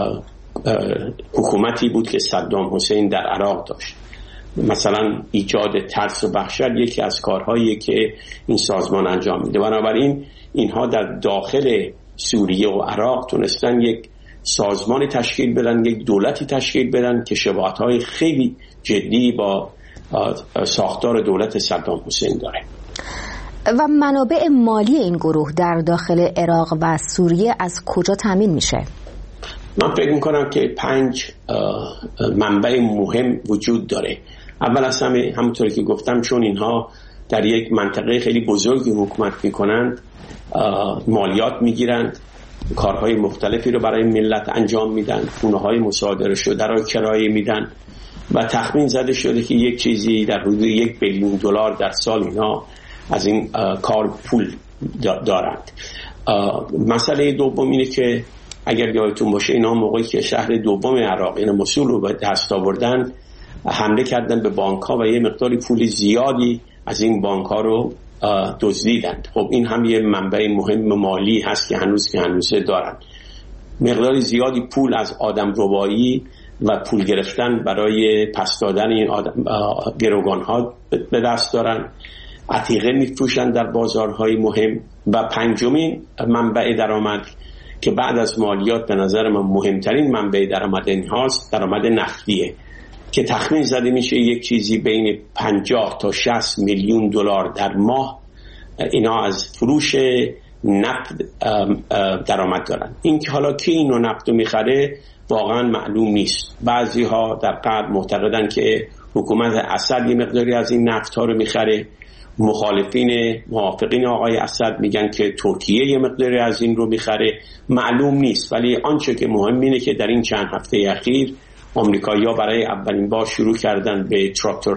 حکومتی بود که صدام حسین در عراق داشت. مثلا ایجاد ترس و وحشت یکی از کارهایی که این سازمان انجام میده. بنابراین اینها در داخل سوریه و عراق تونستن یک سازمان تشکیل بدن، یک دولتی تشکیل بدن که شباهت‌های خیلی جدی با ساختار دولت صدام حسین داره. و منابع مالی این گروه در داخل عراق و سوریه از کجا تامین میشه؟ من فکر میکنم که 5 منبع مهم وجود داره. اول از همونطوری که گفتم چون اینها در یک منطقه خیلی بزرگی حکومت میکنند، مالیات میگیرند، کارهای مختلفی رو برای ملت انجام میدن، خونه‌های مصادره شده رو کرایه میدن و تخمین زده شده که یک چیزی در حدود $1 بیلیون در سال اینها از این کار پول دارند. مسئله دوم اینه که اگر یادتون باشه اینا موقعی که شهر دوم عراق این موصول رو به دست آوردن حمله کردن به بانک‌ها و یه مقداری پول زیادی از این بانک‌ها رو دزدیدند. خب این هم یه منبع مهم مالی هست که هنوز دارن. مقداری زیادی پول از آدم ربایی و پول گرفتن برای پس دادن این گروگان‌ها به دست دارن. عتیقه می‌فروشن در بازارهای مهم. و پنجمین منبع درآمد که بعد از مالیات به نظر من مهمترین منبع درآمد اینهاست، درآمد نفتیه که تخمین زده میشه یک چیزی بین 50 تا 60 میلیون دلار در ماه اینا از فروش نفت درآمد دارن. این که حالا کی اینو نفت رو میخره واقعا معلوم نیست. بعضی ها در غرب معتقدن که حکومت اسد یه مقداری از این نفت ها رو میخره، موافقین آقای اسد میگن که ترکیه یه مقداری از این رو میخره. معلوم نیست، ولی آنچه که مهم اینه که در این چند هفته اخیر آمریکایی‌ها برای اولین بار شروع کردن به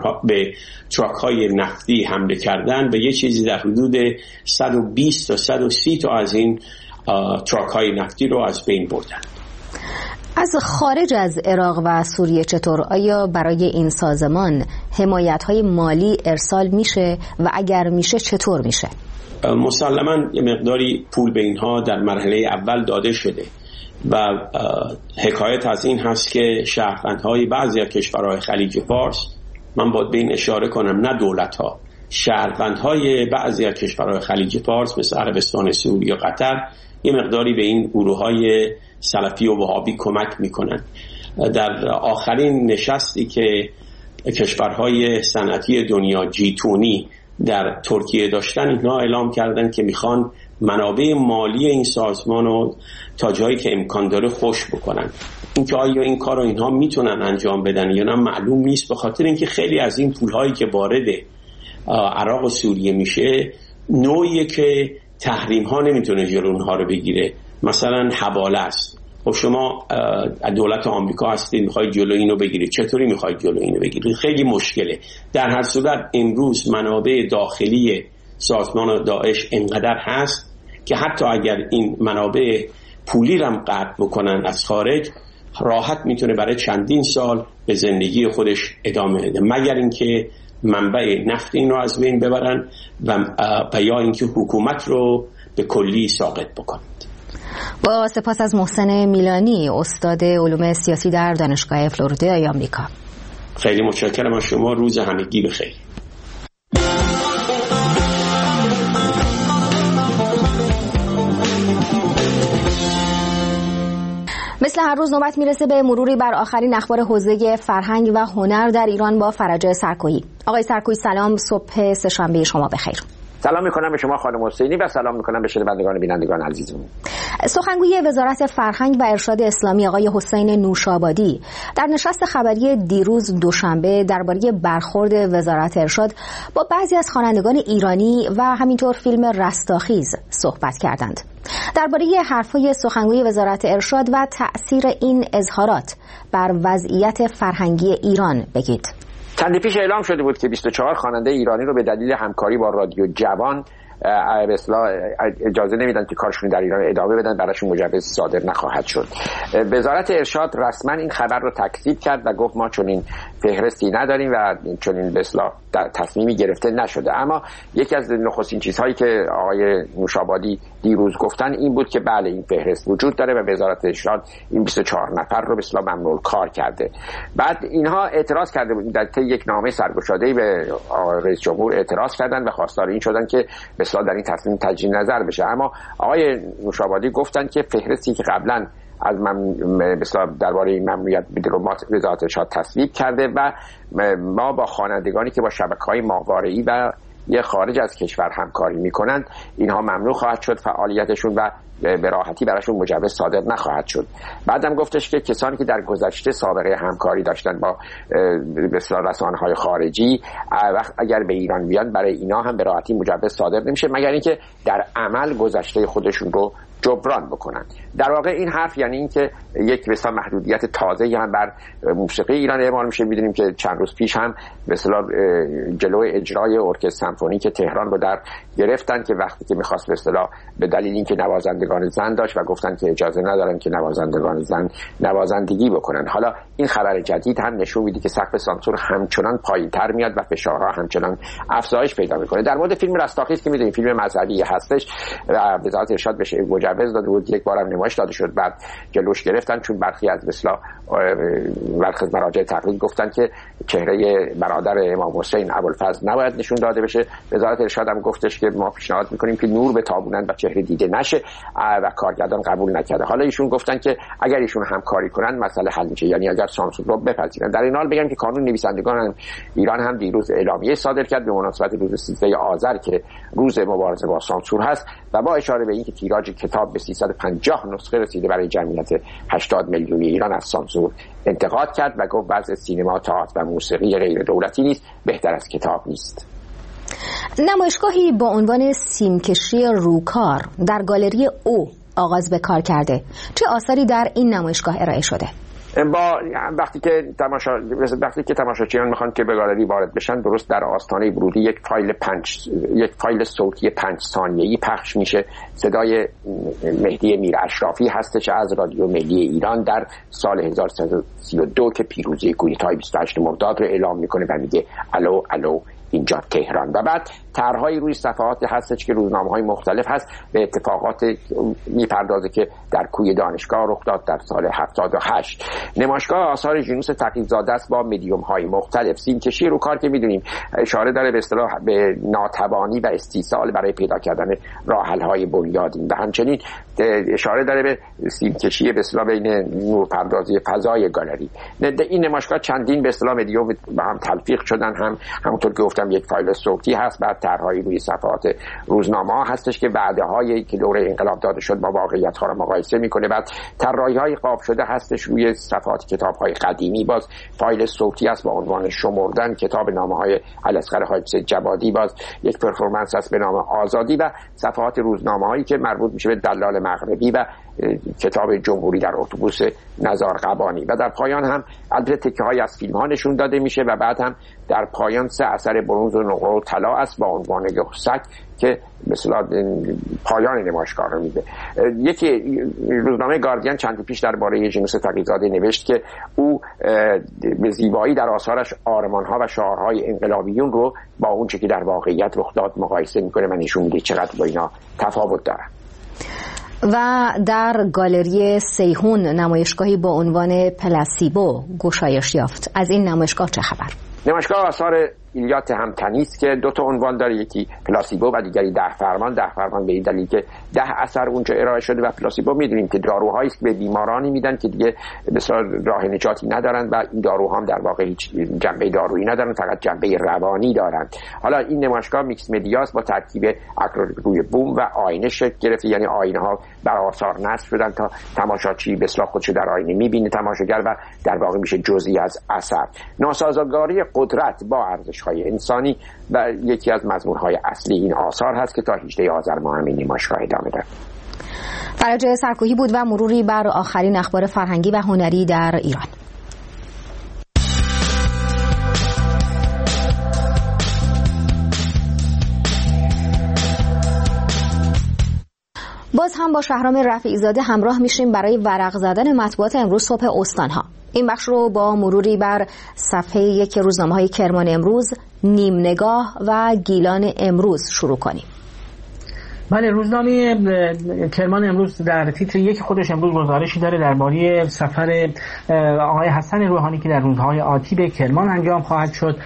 تراک‌های نفتی حمله کردن و یه چیزی در حدود 120 تا 130 تا از این تراک‌های نفتی رو از بین بردن. از خارج از عراق و سوریه چطور؟ آیا برای این سازمان حمایت‌های مالی ارسال میشه و اگر میشه چطور میشه؟ مسلماً یه مقداری پول به اینها در مرحله اول داده شده و حکایت از این هست که شهروندهای بعضی از کشورهای خلیج فارس، من باید به این اشاره کنم نه دولت‌ها، شهروندهای بعضی از کشورهای خلیج فارس مثل عربستان سعودی و قطر یه مقداری به این گروه‌های سلفی و وهابی کمک میکنن. در آخرین نشستی که کشورهای صنعتی دنیا G20 در ترکیه داشتن، اینها اعلام کردن که میخوان منابع مالی این سازمان رو تا جایی که امکان داره خوش بکنن. اینکه آیا این کار رو اینها میتونن انجام بدن یا نه معلوم نیست، به خاطر اینکه خیلی از این پولهایی که وارد عراق و سوریه میشه نوعیه که تحریم ها نمیتونه جلو اونها رو بگیره. مثلا حواله است. خب شما دولت آمریکا هستید میخواید جلو اینو بگیرید، چطوری میخواید جلو اینو بگیرید؟ خیلی مشکله. در هر صورت امروز منابع داخلی سازمان داعش انقدر هست که حتی اگر این منابع پولی رم قطع بکنن از خارج، راحت میتونه برای چندین سال به زندگی خودش ادامه بده، مگر اینکه منبع نفت این رو از بین ببرن و یا اینکه حکومت رو به کلی ساقط بکنند. با سپاس از محسن میلانی، استاد علوم سیاسی در دانشگاه فلوریدای آمریکا. خیلی متشکرم از شما. روز همگی بخیر. مثل هر روز نوبت میرسه به مروری بر آخرین اخبار حوزه فرهنگ و هنر در ایران با فرج سرکویی. آقای سرکویی سلام، صبح سه‌شنبه شما بخیر. سلام میکنم به شما خانم حسینی و سلام میکنم به شنوندگان بینندگان عزیزمون. سخنگوی وزارت فرهنگ و ارشاد اسلامی آقای حسین نوشابادی در نشست خبری دیروز دوشنبه درباره برخورد وزارت ارشاد با بعضی از خوانندگان ایرانی و همینطور فیلم رستاخیز صحبت کردند. درباره حرف‌های سخنگوی وزارت ارشاد و تأثیر این اظهارات بر وضعیت فرهنگی ایران بگید. چندی پیش اعلام شده بود که 24 خواننده ایرانی رو به دلیل همکاری با رادیو جوان به اصطلاح اجازه نمیدن که کارشون در ایران ادامه بدن، براشون مجوز صادر نخواهد شد. وزارت ارشاد رسما این خبر رو تکذیب کرد و گفت ما چنین فهرستی نداریم و چنین به اصطلاح تصمیمی گرفته نشده. اما یکی از نخستین چیزهایی که آقای نوشابادی دیروز گفتن این بود که بله این فهرست وجود داره و وزارت ارشاد این 24 نفر رو به اصطلاح ممنوع کار کرده. بعد اینها اعتراض کرده بودن، در طی یک نامه سرگشاده‌ای به رئیس جمهور اعتراض کردن و خواستار این شدن که به اصطلاح در این تصمیم تجدید نظر بشه. اما آقای نوشابادی گفتن که فهرستی که قبلا از درباره این ممنوعیت وزارت ارشاد تصویب کرده و ما با خوانندگانی که با شبکه‌های ماهواره‌ای و یه خارج از کشور همکاری میکنند اینها ممنوع خواهد شد فعالیتشون و به راحتی براشون مجوز صادر نخواهد شد. بعدم گفتش که کسانی که در گذشته سابقه همکاری داشتن با رسانه‌های خارجی وقت اگر به ایران بیان برای اینا هم به راحتی مجوز صادر نمیشه مگر اینکه در عمل گذشته خودشون رو جبران بکنن. در واقع این حرف یعنی این که یک مثلا محدودیت تازه‌ای هم بر موسیقی ایران اعمال میشه. می‌دونیم که چند روز پیش هم مثلا جلوی اجرای ارکستر سمفونیک تهران رو در گرفتن که وقتی که می‌خواست به اصطلاح به دلیل اینکه نوازندگان زن داشت و گفتن که اجازه ندارن که نوازندگان زن نوازندگی بکنن. حالا این خبر جدید هم نشون میده که سقف سانسور همچنان پایین‌تر میاد و فشارها همچنان افزایش پیدا می‌کنه. در مورد فیلم رستاخیز که می‌دونیم فیلم مذهبی هستش و وزارت ارشاد بشه مجوز داده بود، یک بارم نمایش داده شد، بعد جلوش گرفتن چون برخی از مثلا برخی از مراجع تقلید گفتن که چهره برادر امام حسین ابوالفضل نباید نشون داده بشه. وزارت ارشاد هم گفتش که ما پیشنهاد میکنیم که نور به تابونند و چهره دیده نشه و کارگردان قبول نکرده. حالا ایشون گفتن که اگر ایشون همکاری کنن مسئله حل میشه، یعنی اگر سانسور رو بپذیرن. در این حال بگم که کانون نویسندگان ایران هم دیروز اعلامیه صادر کرد به مناسبت روز 13 آذر که روز مبارزه با سانسور هست و با اشاره به اینکه تیراژ کتاب به 350 نسخه رسیده برای جمعیت 80 میلیونی ایران از سانسور انتقاد کرد و گفت وضع سینما، تئاتر و موسیقی غیر دولتی نیست، بهتر از کتاب نیست. نمایشگاهی با عنوان سیمکشی روکار در گالری او آغاز به کار کرده. چه آثاری در این نمایشگاه ارائه شده؟ وقتی که تماشاچیان میخوان که به گالری وارد بشن درست در آستانه ورودی یک فایل صوتی 5 ثانیه‌ای پخش میشه. صدای مهدی میر اشرافی هستش از رادیو ملی ایران در سال 1332 که پیروزی کودتای 28 مرداد رو اعلام میکنه و میگه الو الو اینجا تهران. و بعد طرح‌های روی صفحات هستش که روزنامه‌های مختلف هست به اتفاقات میپردازه که در کوی دانشگاه رخ داد در سال 78. نمایشگاه آثار ژینوس تقی‌زاده است با مدیوم‌های مختلف. سیمکشی رو کار که می‌دونیم اشاره داره به اصطلاح به ناتوانی و استیصال برای پیدا کردن راه‌حل‌های بنیادین و همچنین اشاره داره به سیمکشی به اصطلاح بین نورپردازی فضای گالری. این نمایشگاه چندین به اصطلاح مدیوم با هم تلفیق شدن، همونطور که گفتم یک فایل صوتی هست، بعد طرح‌های روی صفحات روزنامه‌ها هستش که وعده‌هایی که دوره انقلاب داده شد با واقعیت‌ها رو مقایسه می‌کنه. بعد طراحی‌های قاب شده هستش روی صفحات کتاب‌های قدیمی، باز فایل صوتی است با عنوان شمردن کتاب نامه‌های الاصغر حاج جوادی، باز یک پرفورمنس است به نام آزادی و صفحات روزنامه‌هایی که مربوط میشه به دلال مغربی و کتاب جمهوری در اتوبوس نزار قبانی. و در پایان هم البته تکه‌هایی از فیلم‌ها نشون داده میشه و بعد هم در پایان 3 اثر برنز و نقره و طلا است با عنوان یخسک که مثلا پایان نمایشگاه رو میده. یکی روزنامه گاردین چندی پیش درباره ژینوس تقی‌زاده نوشت که او به زیبایی در آثارش آرمان‌ها و شعارهای انقلابیون رو با اون چیزی که در واقعیت رخ داد مقایسه میکنه و نشون میده چقدر با اینا تفاوت داره. و در گالری سیهون نمایشگاهی با عنوان پلاسیبو گشایش یافت. از این نمایشگاه چه خبر؟ نمایشگاه آثار ایلیات همتنی است که دو تا عنوان داره، یکی پلاسیبو و دیگری ده فرمان به این دلیل که 10 اثر اونجا ارائه شده و پلاسیبو میدونیم که داروهایی است که به بیمارانی میدن که دیگه مثلا راه نجاتی ندارن و این داروها هم در واقع هیچ جنبه دارویی ندارن، فقط جنبه روانی دارن. حالا این نمایشگاه میکس مدیاس با ترکیب روی بوم و آینه شکل گرفته، یعنی آینه ها بر آثار نصب شدن تا تماشاچی به اصطلاح خودشو در آینه میبینه تماشاگر و در واقع میشه جزئی از اثر. ناسازگاری قدرت با ارزش‌های انسانی و یکی از مضمون‌های اصلی این آثار هست که تا 18 آذر ماه همین نمایشگاه ادامه داره. فرج سرکوهی بود و مروری بر آخرین اخبار فرهنگی و هنری در ایران. باز هم با شهرام رفیعی زاده همراه میشیم برای ورق زدن مطبوعات امروز صبح استانها. این بخش رو با مروری بر صفحه یک روزنامه‌های کرمان امروز، نیم نگاه و گیلان امروز شروع کنیم. بله، روزنامه کرمان امروز در تیتر یک خودش امروز گزارشی داره درباره سفر آقای حسن روحانی که در روزهای آتی به کرمان انجام خواهد شد.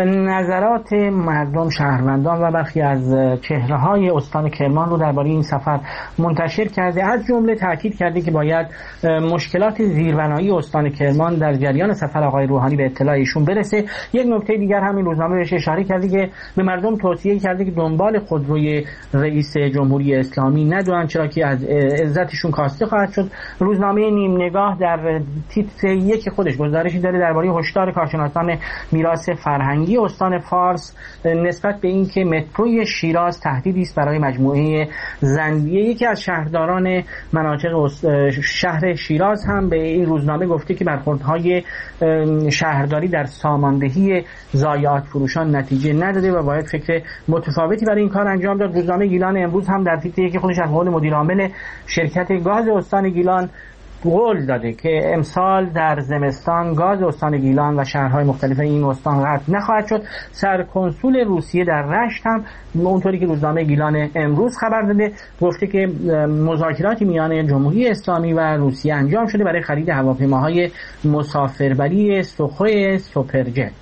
نظرات مردم، شهروندان و برخی از چهره‌های استان کرمان رو درباره این سفر منتشر کرده، از جمله تاکید کرده که باید مشکلات زیربنایی استان کرمان در جریان سفر آقای روحانی به اطلاع ایشون برسه. یک نکته دیگر همین روزنامه بهش اشاره کرده که به مردم توصیه کرده که دنبال خودروی رئیس جمهوری اسلامی ندونن، چرا که از عزتشون کاسته خواهد شد. روزنامه نیم نگاه در تیتر یک خودش گزارشی داره درباره هشدار کارشناسان میراث فرهنگی استان فارس نسبت به اینکه متروی شیراز تهدیدی است برای مجموعه زندیه. یکی از شهرداران مناطق شهر شیراز هم به این روزنامه گفته که برخوردهای شهرداری در ساماندهی ضایعات فروشان نتیجه نداده و باید فکر متفاوتی برای این کار انجام داد. روزنامه گیلان امروز هم در تیتر که خودش از قول مدیر عامل شرکت گاز استان گیلان قول داده که امسال در زمستان گاز استان گیلان و شهرهای مختلف این استان قطع نخواهد شد. سرکنسول روسیه در رشت هم اونطوری که روزنامه گیلان امروز خبر داده گفته که مذاکراتی میان جمهوری اسلامی و روسیه انجام شده برای خرید هواپیماهای مسافربری سوخوی سوپرجت.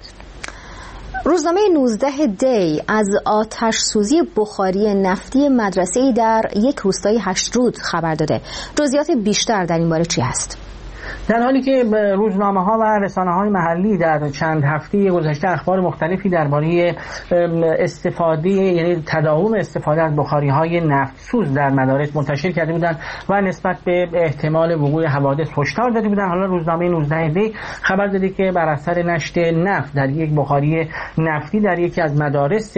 روزنامه 19 دی از آتش سوزی بخاری نفتی مدرسه‌ای در یک روستای 8 رود خبر داده. جزئیات بیشتر در این باره چی هست؟ در حالی که روزنامه‌ها و رسانه‌های محلی در چند هفته گذشته اخبار مختلفی درباره استفاده، یعنی تداوم استفاده از بخاری‌های نفت سوز در مدارس منتشر کرده بودند و نسبت به احتمال وقوع حوادث هشدار داده بودند، حالا روزنامه 19 دی خبر داده که بر اثر نشت نفت در یک بخاری نفتی در یکی از مدارس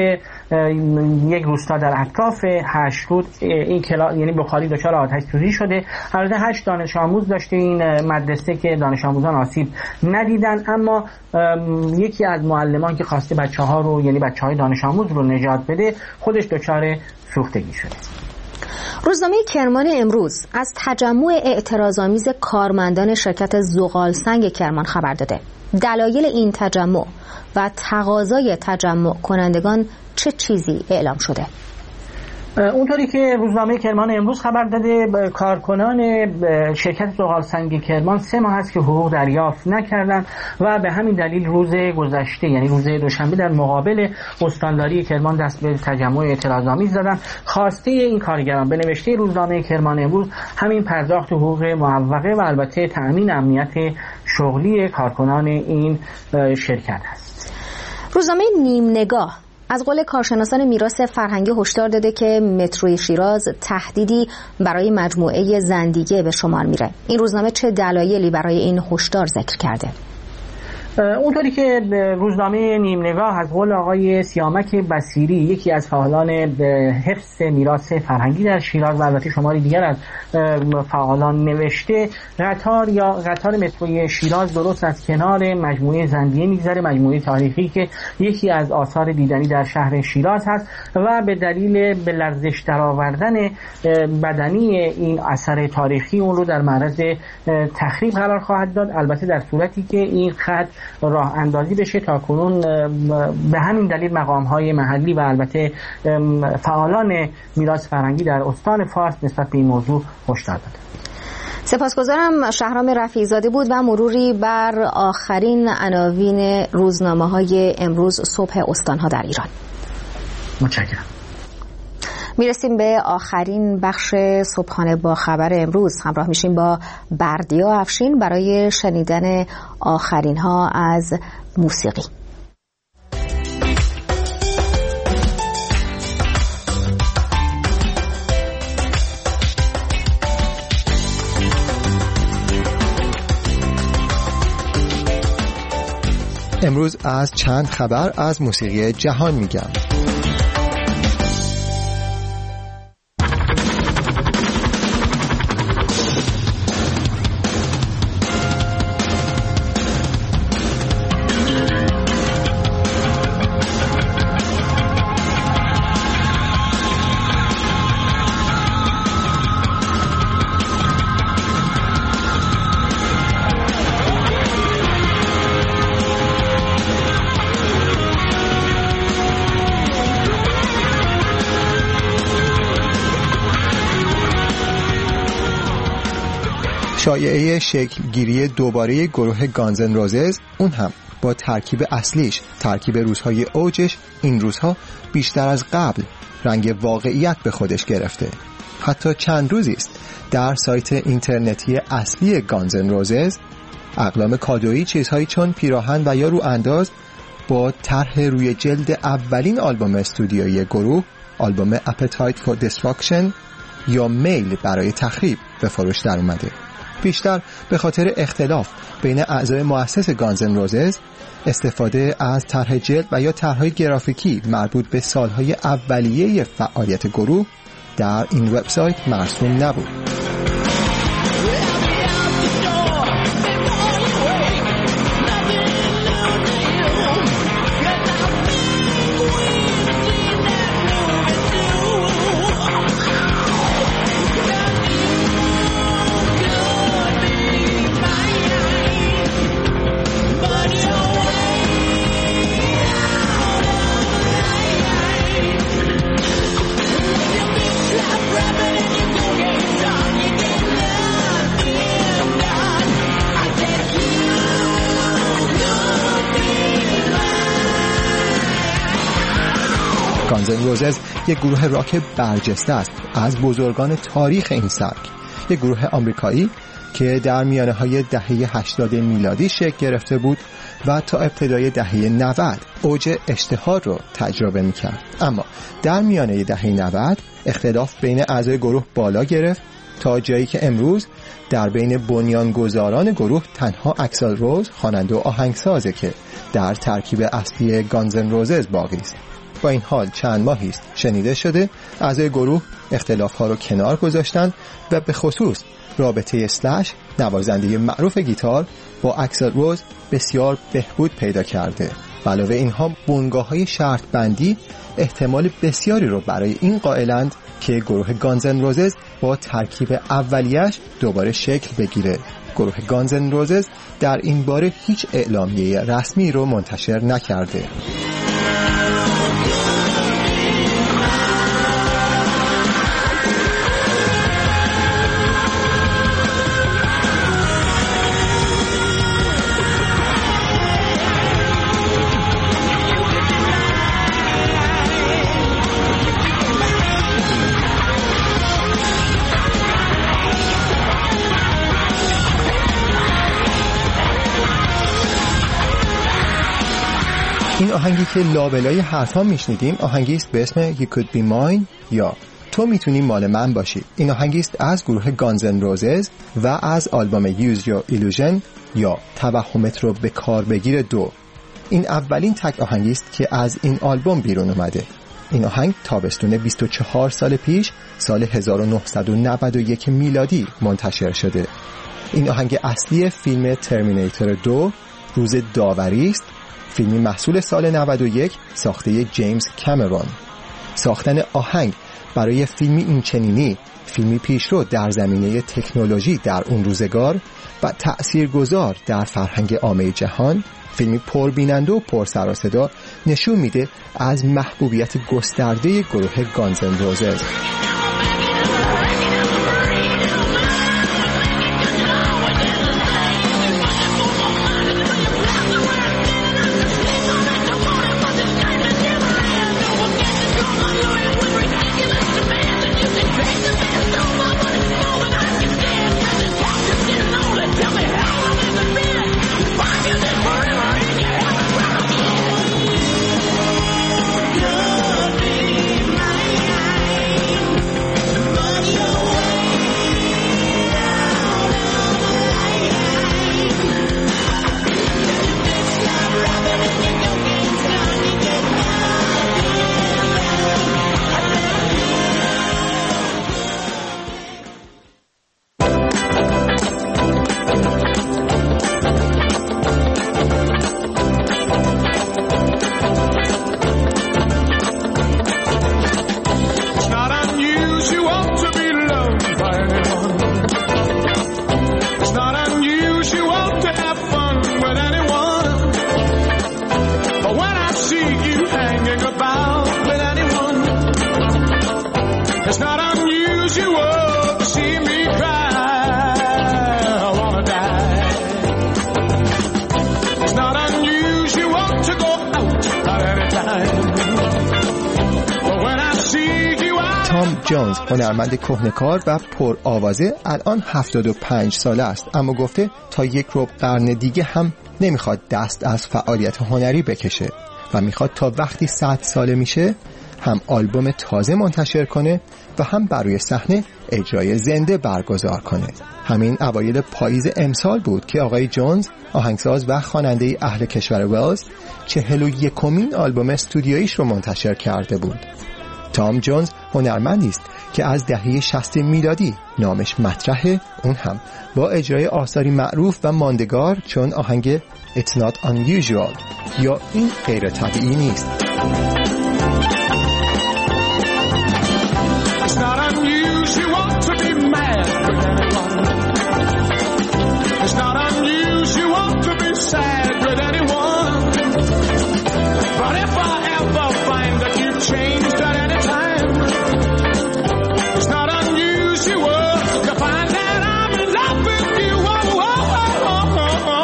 یک روستا در اطراف 8 رود این یعنی بخاری دچار آتش سوزی شده. البته 8 دانش آموز داشته این مدرسه که دانش آموزان آسیب ندیدن، اما یکی از معلمان که خواسته بچه‌ها رو، یعنی بچه‌های دانش آموز رو نجات بده، خودش دچار سوختگی شده. روزنامه کرمان امروز از تجمع اعتراض‌آمیز کارمندان شرکت زغالسنگ کرمان خبر داده. دلایل این تجمع و تقاضای تجمع کنندگان چه چیزی اعلام شده؟ اونطوری که روزنامه کرمان امروز خبر داده کارکنان شرکت زغالسنگ کرمان 3 ماه است که حقوق دریافت نکردند و به همین دلیل روز گذشته، یعنی روز دوشنبه، در مقابل استانداری کرمان دست به تجمع اعتراض‌آمیز زدند. خواسته این کارگران به نوشته روزنامه کرمان امروز همین پرداخت حقوق معوقه و البته تأمین امنیت شغلی کارکنان این شرکت است. روزنامه نیم نگاه از قول کارشناسان میراث فرهنگی هشدار داده که متروی شیراز تهدیدی برای مجموعه زندیه به شمار میره. این روزنامه چه دلایلی برای این هشدار ذکر کرده؟ اونطوری که روزنامه نیم نگاه از قول آقای سیامک بصیری، یکی از فعالان حفظ میراث فرهنگی در شیراز و البته شماری دیگر از فعالان نوشته، قطار متروی شیراز درست از کنار مجموعه زندیه میگذره، مجموعه تاریخی که یکی از آثار دیدنی در شهر شیراز هست و به دلیل به لرزش درآوردن بدنی این اثر تاریخی اون رو در معرض تخریب قرار خواهد داد، البته در صورتی که این خط راه اندازی بشه. تا کنون به همین دلیل مقام‌های محلی و البته فعالان میراث فرهنگی در استان فارس نسبت به این موضوع هشدار دادند. سپاسگزارم. شهرام رفیع‌زاده بود و مروری بر آخرین عناوین روزنامه‌های امروز صبح استان‌ها در ایران. متشکرم. میرسیم به آخرین بخش صبحانه با خبر امروز. همراه میشیم با بردیا افشین برای شنیدن آخرین ها از موسیقی. امروز از چند خبر از موسیقی جهان میگم. شایعه شکلگیری دوباره گروه گانز ان روزز، اون هم با ترکیب اصلیش، ترکیب روزهای اوجش، این روزها بیشتر از قبل رنگ واقعیت به خودش گرفته. حتی چند روزی است در سایت اینترنتی اصلی گانز ان روزز اقلام کادویی چیزهایی چون پیراهن و یا رو انداز با طرح روی جلد اولین آلبوم استودیویی گروه، آلبوم Appetite for Destruction یا میل برای تخریب به فروش در اومده. بیشتر به خاطر اختلاف بین اعضای مؤسس گانز ان روزز، استفاده از طرح جلد و یا طرح‌های گرافیکی مربوط به سالهای اولیه فعالیت گروه در این وبسایت مرسوم نبود. گانز ان روزز یک گروه راک برجسته است از بزرگان تاریخ این سبک. یک گروه آمریکایی که در میانه‌های دهه 80 میلادی شکل گرفته بود و تا ابتدای دهه 90 اوج اشتهار رو تجربه می‌کرد. اما در میانه دهه 90 اختلاف بین اعضای گروه بالا گرفت تا جایی که امروز در بین بنیانگذاران گروه تنها اکسل روز خواننده و آهنگسازه که در ترکیب اصلی گانز ان روزز باقی است. با این حال چند ماهی است شنیده شده اعضای گروه اختلاف‌ها رو کنار گذاشتن و به خصوص رابطه اسلش، نوازنده معروف گیتار، با اکسل روز بسیار بهبود پیدا کرده. علاوه اینها بنگاه‌های شرط بندی احتمال بسیاری رو برای این قائلند که گروه گانز ان روزز با ترکیب اولیش دوباره شکل بگیره. گروه گانز ان روزز در این باره هیچ اعلامیه رسمی رو منتشر نکرده. این آهنگی که لابلای حرفا میشنیدیم آهنگی است به اسم You Could Be Mine یا تو میتونی مال من باشی. این آهنگی است از گروه گانز ان روزز و از آلبوم Use Your Illusion یا توهمت رو به کار بگیر 2. این اولین تک آهنگی است که از این آلبوم بیرون اومده. این آهنگ تابستون 24 سال پیش سال 1991 میلادی منتشر شده. این آهنگ اصلی فیلم ترمیناتور 2 روز داوری است، فیلمی محصول سال 91 ساخته جیمز کامرون. ساختن آهنگ برای فیلمی اینچنینی، فیلمی پیشرو در زمینه تکنولوژی در اون روزگار و تأثیرگذار در فرهنگ عامه جهان، فیلمی پربیننده و پر سر و صدا، نشون میده از محبوبیت گسترده گروه گانز ان روزز. It's not unusual to see me cry. I wanna die. It's not unusual to go out at any time. But when I see you out. تام جونز هنرمند کهنه‌کار و پرآوازه الان 75 ساله است، اما گفته تا یک ربع قرن دیگه هم نمیخواد دست از فعالیت هنری بکشه و میخواد تا وقتی 100 ساله میشه هم آلبوم تازه منتشر کنه و هم برای صحنه اجرای زنده برگزار کنه. همین اوایل پاییز امسال بود که آقای جونز آهنگساز و خواننده اهل کشور ولز 41مین آلبوم استودیویش رو منتشر کرده بود. تام جونز هنرمندی است که از دهه 60 میلادی نامش مطرحه، اون هم با اجرای آثاری معروف و ماندگار چون آهنگ It's Not Unusual یا این غیر طبیعی نیست. It's not unusual to be mad with anyone. It's not unusual to be sad with anyone. But if I ever find that you've changed at any time, it's not unusual to find that I'm in love with you. Oh, oh, oh,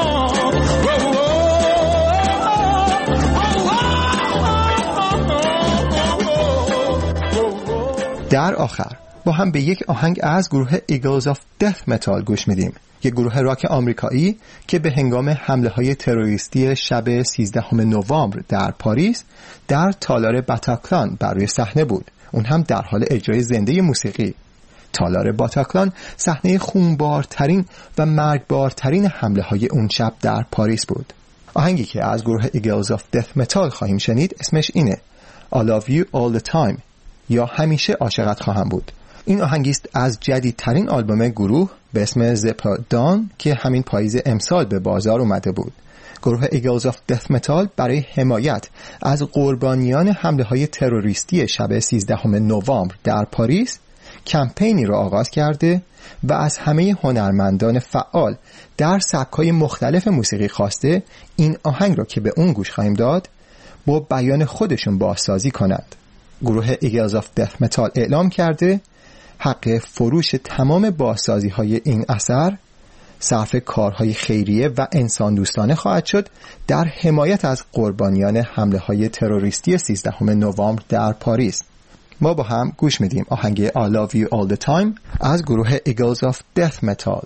oh, oh, oh. در آخر با هم به یک آهنگ از گروه Eagles of Death Metal گوش میدیم، یک گروه راک آمریکایی که به هنگام حمله‌های تروریستی شب 13 نوامبر در پاریس در تالار باتاکلان بر روی صحنه بود، اون هم در حال اجرای زنده موسیقی. تالار باتاکلان صحنه خونبارترین و مرگبارترین حمله‌های اون شب در پاریس بود. آهنگی که از گروه Eagles of Death Metal خواهیم شنید اسمش اینه I Love You All The Time یا همیشه عاشقت خواهم بود. این آهنگی است از جدیدترین آلبوم گروه به اسم زپا دان که همین پاییز امسال به بازار اومده بود. گروه Eagles of Death Metal برای حمایت از قربانیان حمله‌های تروریستی شب 13 نوامبر در پاریس کمپینی را آغاز کرده و از همه هنرمندان فعال در سبک‌های مختلف موسیقی خواسته این آهنگ را که به اون گوش خواهیم داد با بیان خودشون بازسازی کنند. گروه Eagles of Death Metal اعلام کرده حق فروش تمام بازسازی‌های این اثر صرف کارهای خیریه و انسان دوستانه خواهد شد در حمایت از قربانیان حمله‌های تروریستی 13 نوامبر در پاریس. ما با هم گوش میدیم آهنگ I Love You All The Time از گروه Eagles of Death Metal.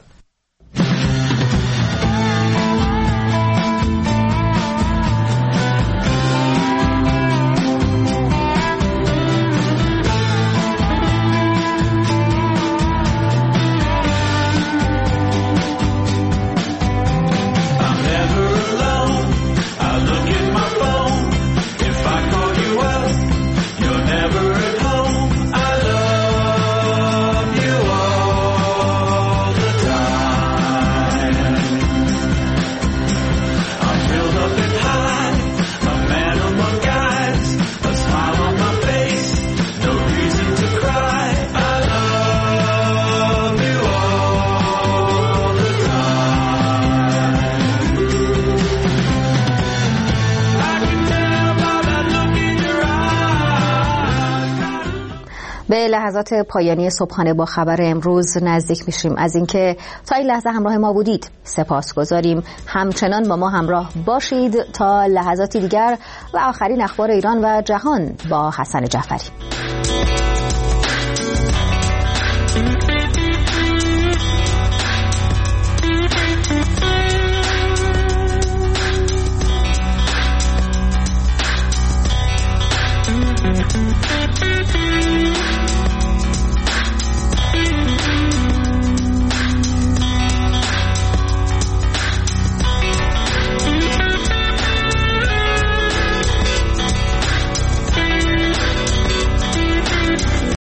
به لحظات پایانی صبحانه با خبر امروز نزدیک میشیم. از اینکه تا این لحظه همراه ما بودید سپاسگزاریم. همچنان با ما همراه باشید تا لحظاتی دیگر و آخرین اخبار ایران و جهان با حسن جعفری.